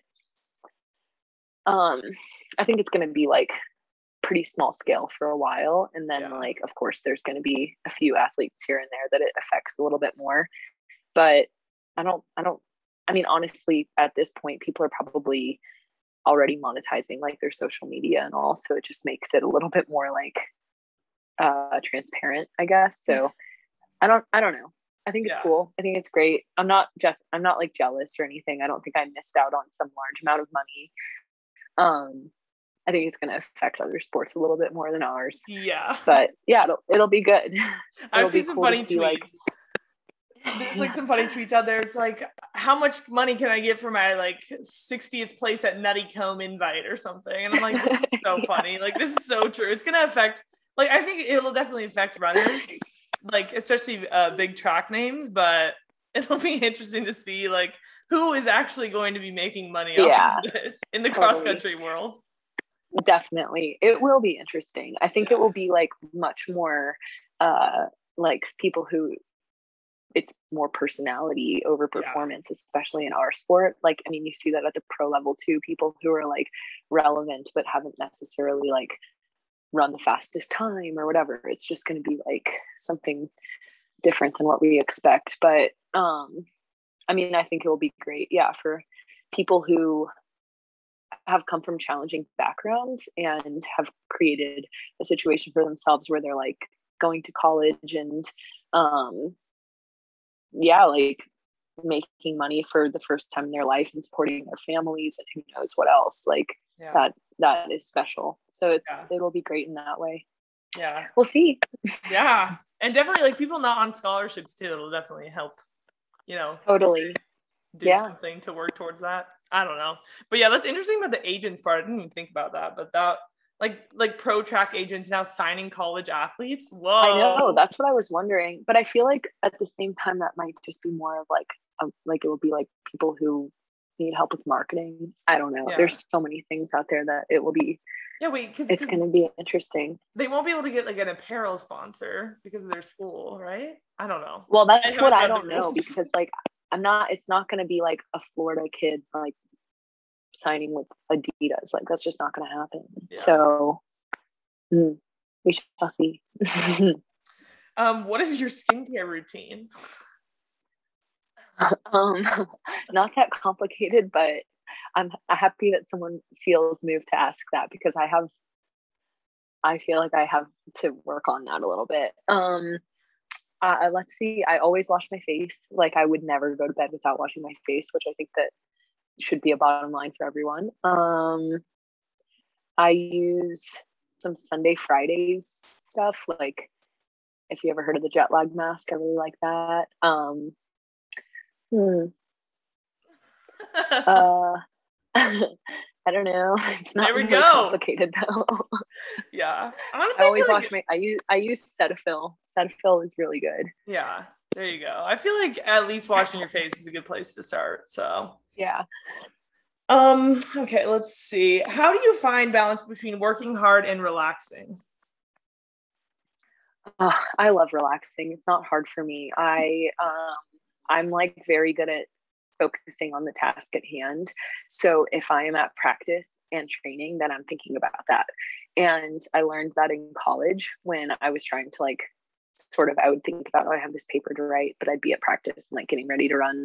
I think it's going to be like pretty small scale for a while. And then like, of course, there's going to be a few athletes here and there that it affects a little bit more, but honestly, at this point, people are probably already monetizing like their social media and all. So it just makes it a little bit more like transparent, I guess. So I don't know. I think it's cool. I think it's great. I'm not like jealous or anything. I don't think I missed out on some large amount of money. I think it's going to affect other sports a little bit more than ours. Yeah. But yeah, it'll be good. I've seen some funny tweets. There's like some funny tweets out there. It's like, how much money can I get for my like 60th place at Nutty Comb invite or something? And I'm like, this is so funny. Like, this is so true. It's going to affect, like, I think it'll definitely affect runners, like, especially big track names, but it'll be interesting to see like who is actually going to be making money off of this in the cross-country world. Definitely. It will be interesting. I think it will be like much more like people who it's more personality over performance, especially in our sport. Like, I mean, you see that at the pro level too, people who are like relevant, but haven't necessarily like run the fastest time or whatever. It's just going to be like something different than what we expect. But, I think it will be great. Yeah. For people who have come from challenging backgrounds and have created a situation for themselves where they're like going to college and, like making money for the first time in their life and supporting their families and who knows what else. Like that is special. So it'll be great in that way. Yeah. We'll see. Yeah. And definitely like people not on scholarships too, it'll definitely help, totally do something to work towards that. I don't know. But yeah, that's interesting about the agents part. I didn't even think about that, but that like pro track agents now signing college athletes. Whoa. I know, that's what I was wondering. But I feel like at the same time that might just be more of like it will be like people who need help with marketing. I don't know. There's so many things out there that it will be. Yeah, because it's going to be interesting. They won't be able to get like an apparel sponsor because of their school, right? I don't know. Well, that's what I don't know, because like it's not going to be like a Florida kid like signing with Adidas. Like that's just not going to happen. So We shall see. What is your skincare routine? um, Not that complicated, but I'm happy that someone feels moved to ask that, because I feel like I have to work on that a little bit. Let's see. I always wash my face. Like, I would never go to bed without washing my face, which I think that should be a bottom line for everyone. I use some Sunday Fridays stuff. Like, if you ever heard of the jet lag mask, I really like that. I don't know. It's not There we really go. complicated though. Yeah. Honestly, I always feel wash my. I use Cetaphil. Cetaphil is really good. Yeah. There you go. I feel like at least washing your face is a good place to start. So Yeah. Okay, let's see. How do you find balance between working hard and relaxing? I love relaxing. It's not hard for me. I'm like very good at focusing on the task at hand. So if I am at practice and training, then I'm thinking about that. And I learned that in college when I was trying to like sort of, I would think about, oh, I have this paper to write, but I'd be at practice and like getting ready to run,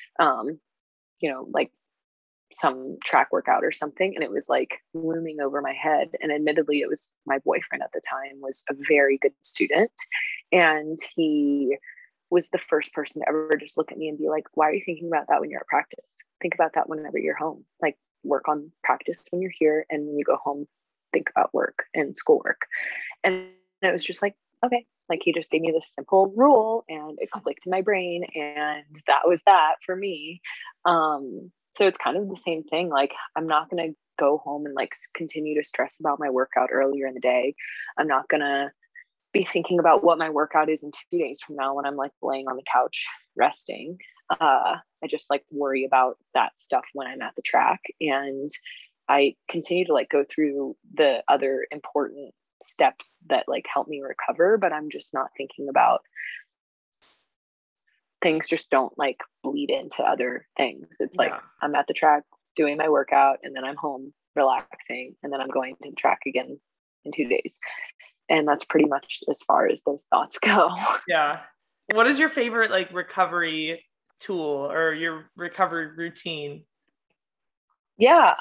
like some track workout or something, and it was like looming over my head. And admittedly, it was my boyfriend at the time was a very good student, and he was the first person to ever just look at me and be like, why are you thinking about that when you're at practice? Think about that whenever you're home. Like, work on practice when you're here, and when you go home, think about work and schoolwork. And it was just like, okay, like he just gave me this simple rule and it clicked in my brain, and that was that for me. So it's kind of the same thing. Like, I'm not going to go home and like continue to stress about my workout earlier in the day. I'm not going to be thinking about what my workout is in 2 days from now when I'm like laying on the couch resting. I just like worry about that stuff when I'm at the track. And I continue to like go through the other important steps that like help me recover, but I'm just not thinking about things just don't like bleed into other things. It's like I'm at the track doing my workout, and then I'm home relaxing, and then I'm going to the track again in 2 days. And that's pretty much as far as those thoughts go. Yeah. What is your favorite like recovery tool or your recovery routine? Yeah.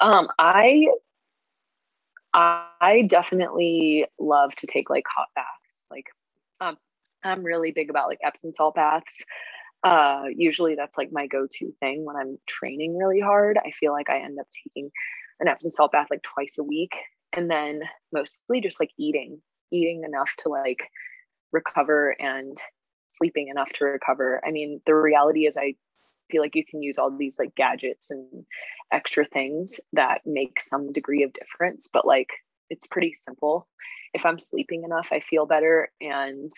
I definitely love to take like hot baths. Like, I'm really big about like Epsom salt baths. Usually that's like my go-to thing when I'm training really hard. I feel like I end up taking an Epsom salt bath like twice a week, and then mostly just like eating enough to like recover and sleeping enough to recover. I mean, the reality is I feel like you can use all these like gadgets and extra things that make some degree of difference, but like it's pretty simple. If I'm sleeping enough, I feel better. And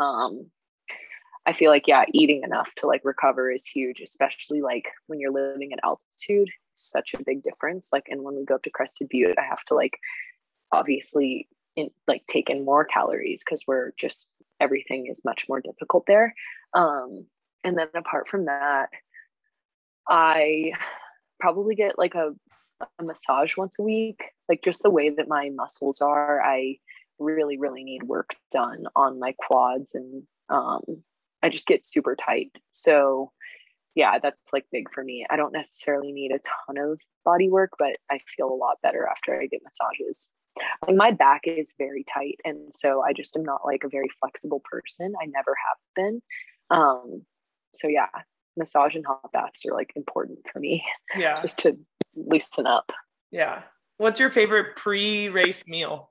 I feel like, yeah, eating enough to like recover is huge, especially like when you're living at altitude. It's such a big difference. Like, and when we go up to Crested Butte, I have to like obviously take in more calories because we're just, everything is much more difficult there. And then apart from that, I probably get like a massage once a week. Like, just the way that my muscles are, I really, really need work done on my quads, and I just get super tight. So yeah, that's like big for me. I don't necessarily need a ton of body work, but I feel a lot better after I get massages. Like, my back is very tight, and so I just am not like a very flexible person. I never have been. So yeah, massage and hot baths are like important for me. Yeah. Just to loosen up. Yeah. What's your favorite pre-race meal?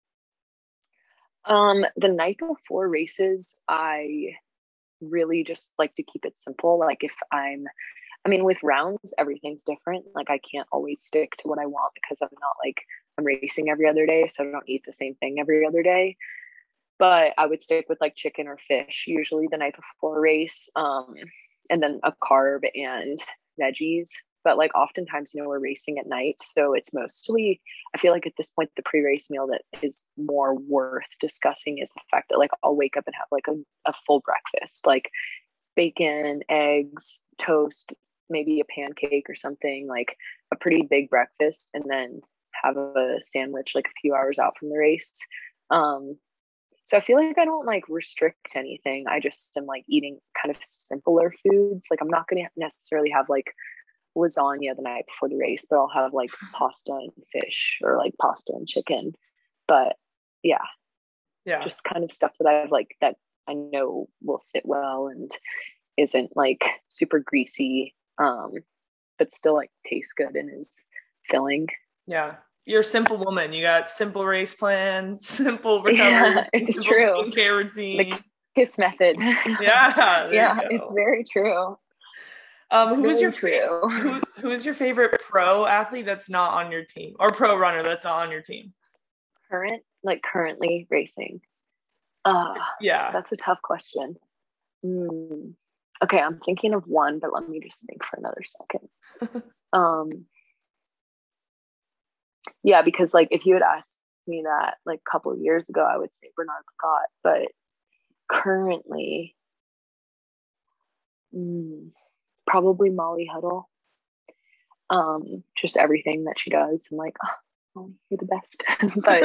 The night before races, I really just like to keep it simple. Like, if with rounds, everything's different. Like, I can't always stick to what I want because I'm racing every other day, so I don't eat the same thing every other day. But I would stick with like chicken or fish usually the night before a race, and then a carb and veggies. But like, oftentimes, we're racing at night, so it's mostly, I feel like at this point, the pre-race meal that is more worth discussing is the fact that like I'll wake up and have like a full breakfast, like bacon, eggs, toast, maybe a pancake or something, like a pretty big breakfast, and then have a sandwich like a few hours out from the race. So I feel like I don't like restrict anything. I just am like eating kind of simpler foods. Like I'm not going to necessarily have like lasagna the night before the race, but I'll have like pasta and fish or like pasta and chicken. But yeah, just kind of stuff that I've like that I know will sit well and isn't like super greasy, but still like tastes good and is filling. Yeah. You're a simple woman. You got simple race plan, simple recovery, yeah, it's simple true. skincare routine. The KISS method. Yeah. Yeah, it's very true. Who's your favorite pro athlete that's not on your team, or pro runner that's not on your team? Currently racing. Yeah, that's a tough question. Okay, I'm thinking of one, but let me just think for another second. Yeah, because like if you had asked me that like a couple of years ago, I would say Bernard Scott, but currently, probably Molly Huddle. Just everything that she does, I'm like, oh, you're the best. But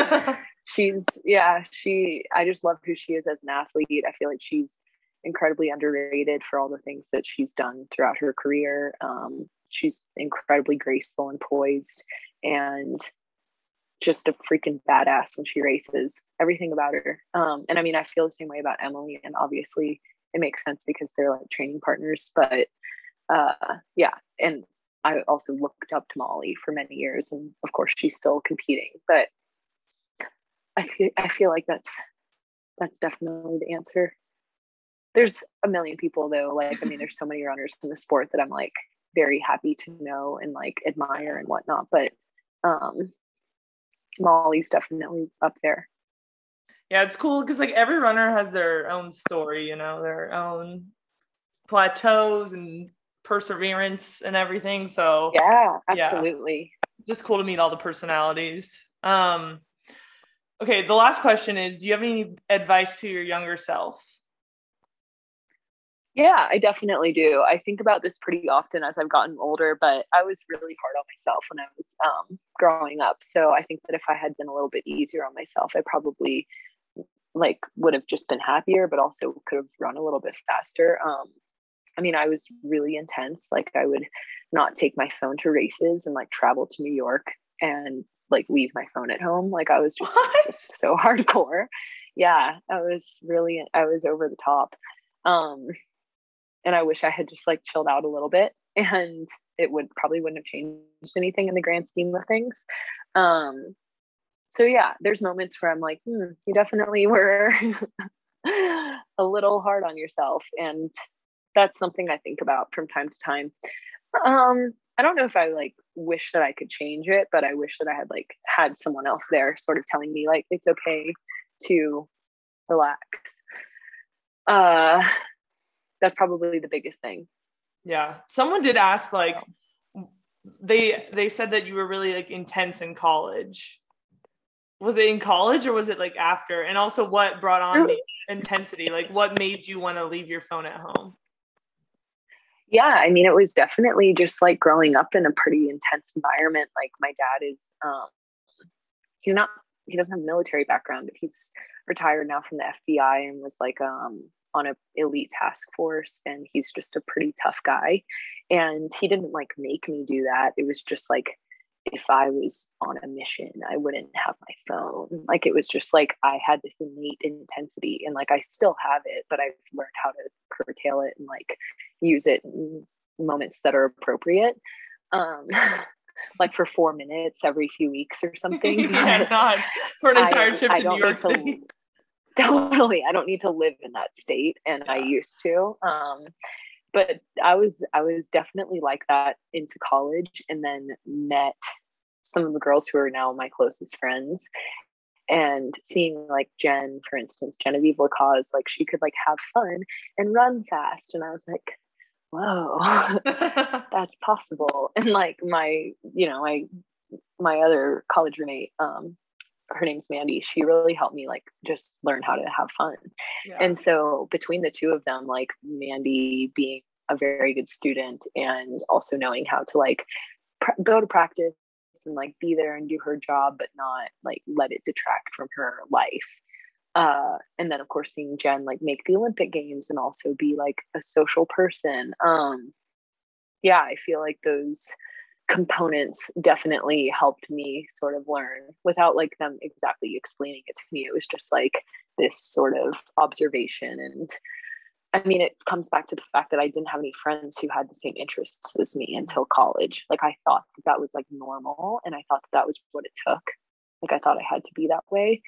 I just love who she is as an athlete. I feel like she's incredibly underrated for all the things that she's done throughout her career. She's incredibly graceful and poised and just a freaking badass when she races. Everything about her. And I mean, I feel the same way about Emily, and obviously it makes sense because they're like training partners, but yeah. And I also looked up to Molly for many years, and of course she's still competing, but I feel like that's definitely the answer. There's a million people though. Like, I mean, there's so many runners in the sport that I'm like very happy to know and like admire and whatnot. But Molly's definitely up there. Yeah, it's cool because like every runner has their own story, you know, their own plateaus and perseverance and everything. So yeah, absolutely. Just cool to meet all the personalities. Okay, the last question is, do you have any advice to your younger self? Yeah, I definitely do. I think about this pretty often as I've gotten older, but I was really hard on myself when I was growing up. So I think that if I had been a little bit easier on myself, I probably like would have just been happier, but also could have run a little bit faster. I mean, I was really intense. Like I would not take my phone to races and like travel to New York and like leave my phone at home. Like I was just so hardcore. Yeah, I was over the top. And I wish I had just like chilled out a little bit, and it wouldn't have changed anything in the grand scheme of things. So yeah, there's moments where I'm like, you definitely were a little hard on yourself. And that's something I think about from time to time. I don't know if I like wish that I could change it, but I wish that I had like had someone else there sort of telling me like, it's okay to relax. That's probably the biggest thing. Yeah. Someone did ask, like, they said that you were really like intense in college. Was it in college or was it like after? And also what brought on the intensity? Like what made you want to leave your phone at home? Yeah, I mean, it was definitely just like growing up in a pretty intense environment. Like my dad is, he doesn't have a military background, but he's retired now from the FBI and was like, on a elite task force, and he's just a pretty tough guy. And he didn't like make me do that. It was just like, if I was on a mission, I wouldn't have my phone. Like it was just like I had this innate intensity, and like I still have it, but I've learned how to curtail it and like use it in moments that are appropriate. Like for 4 minutes every few weeks or something. Yeah, not for an entire trip to New York City. Totally. I don't need to live in that state. And I used to. But I was definitely like that into college, and then met some of the girls who are now my closest friends, and seeing like Jen, for instance, Genevieve Lacaze, like she could like have fun and run fast. And I was like, whoa, that's possible. And like my other college roommate, her name's Mandy. She really helped me like just learn how to have fun. Yeah. And so between the two of them, like Mandy being a very good student and also knowing how to like go to practice and like be there and do her job, but not like let it detract from her life. And then of course seeing Jen like make the Olympic Games and also be like a social person. Yeah, I feel like those components definitely helped me sort of learn without like them exactly explaining it to me. It was just like this sort of observation. And I mean, it comes back to the fact that I didn't have any friends who had the same interests as me until college. Like I thought that was like normal, and I thought that was what it took. Like I thought I had to be that way.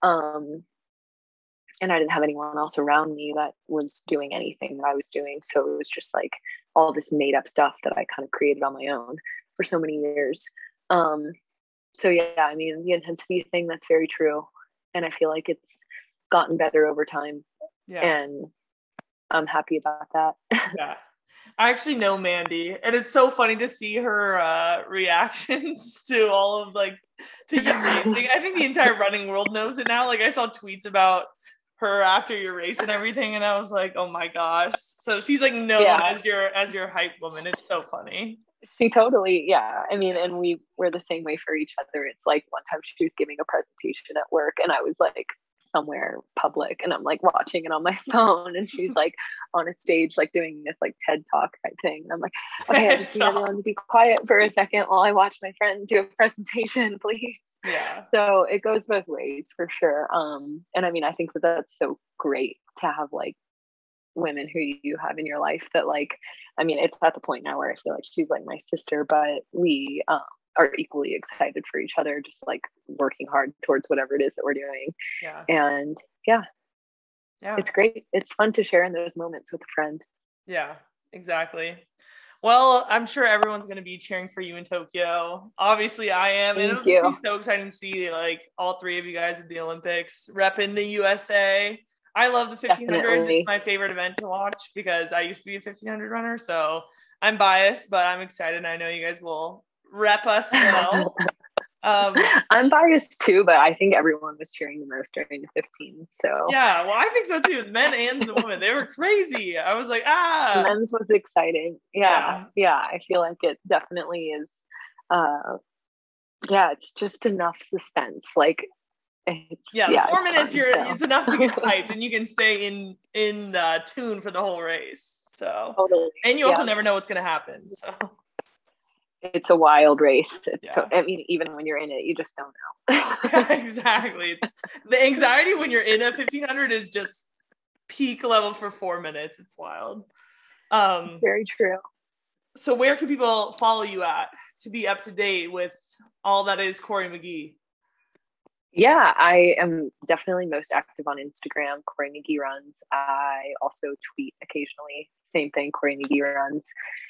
And I didn't have anyone else around me that was doing anything that I was doing. So it was just like all this made up stuff that I kind of created on my own for so many years. So yeah, I mean, the intensity thing, that's very true. And I feel like it's gotten better over time. Yeah. And I'm happy about that. Yeah. I actually know Mandy, and it's so funny to see her reactions to all of like to you racing. I think the entire running world knows it now. Like I saw tweets about her after your race and everything, and I was like, oh my gosh. So she's like known as your hype woman. It's so funny. She totally, yeah. I mean, and we're the same way for each other. It's like one time she was giving a presentation at work, and I was like somewhere public, and I'm like watching it on my phone, and she's like on a stage like doing this like TED Talk type thing. I'm like, okay, I just need everyone to be quiet for a second while I watch my friend do a presentation, please. Yeah. So it goes both ways for sure. And I mean, I think that that's so great to have like women who you have in your life that like, I mean, it's at the point now where I feel like she's like my sister, but we are equally excited for each other, just like working hard towards whatever it is that we're doing. Yeah. And yeah, it's great. It's fun to share in those moments with a friend. Yeah, exactly. Well, I'm sure everyone's going to be cheering for you in Tokyo. Obviously I am. And it'll be so exciting to see like all three of you guys at the Olympics repping the USA. I love the 1500. Definitely. It's my favorite event to watch because I used to be a 1500 runner. So I'm biased, but I'm excited. I know you guys will rep us well. I'm biased too, but I think everyone was cheering the most during the 15s. So yeah, well, I think so too. The men and the women, they were crazy. I was like, The men's was exciting. Yeah. I feel like it definitely is. It's just enough suspense. Like, 4 minutes. It's enough to get hyped, and you can stay in tune for the whole race. So totally. And you also never know what's going to happen. So. It's a wild race. I mean, even when you're in it, you just don't know. Exactly. The anxiety when you're in a 1500 is just peak level for 4 minutes. It's wild. Very true. So where can people follow you at to be up to date with all that is Cory McGee? Yeah, I am definitely most active on Instagram, Cory McGee Runs. I also tweet occasionally. Same thing, Cory McGee Runs.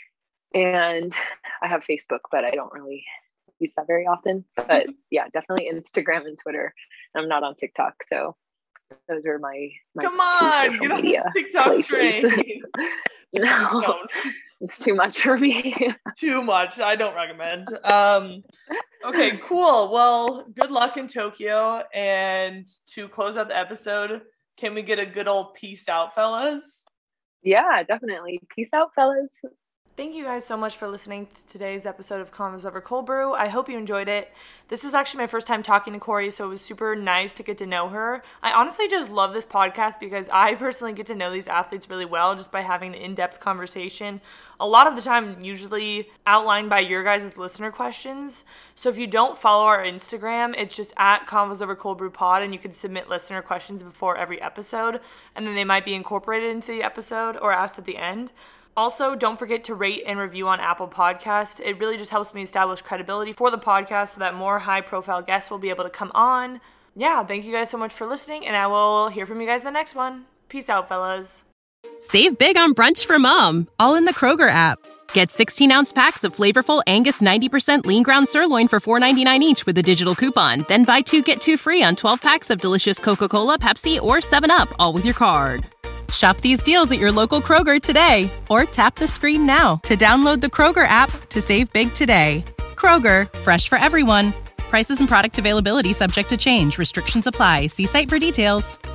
And I have Facebook, but I don't really use that very often. But yeah, definitely Instagram and Twitter. I'm not on TikTok, so those are my come on, get on the TikTok train. No, it's too much for me. Too much. I don't recommend. Okay, cool. Well, good luck in Tokyo. And to close out the episode, can we get a good old peace out, fellas? Yeah, definitely. Peace out, fellas. Thank you guys so much for listening to today's episode of Convos Over Cold Brew. I hope you enjoyed it. This was actually my first time talking to Cory, so it was super nice to get to know her. I honestly just love this podcast because I personally get to know these athletes really well just by having an in-depth conversation. A lot of the time, usually outlined by your guys' listener questions. So if you don't follow our Instagram, it's just at Convos Over Cold Brew Pod, and you can submit listener questions before every episode, and then they might be incorporated into the episode or asked at the end. Also, don't forget to rate and review on Apple Podcasts. It really just helps me establish credibility for the podcast so that more high-profile guests will be able to come on. Yeah, thank you guys so much for listening, and I will hear from you guys in the next one. Peace out, fellas. Save big on brunch for mom, all in the Kroger app. Get 16-ounce packs of flavorful Angus 90% lean ground sirloin for $4.99 each with a digital coupon. Then buy 2, get 2 free on 12 packs of delicious Coca-Cola, Pepsi, or 7UP, all with your card. Shop these deals at your local Kroger today, or tap the screen now to download the Kroger app to save big today. Kroger, fresh for everyone. Prices and product availability subject to change. Restrictions apply. See site for details.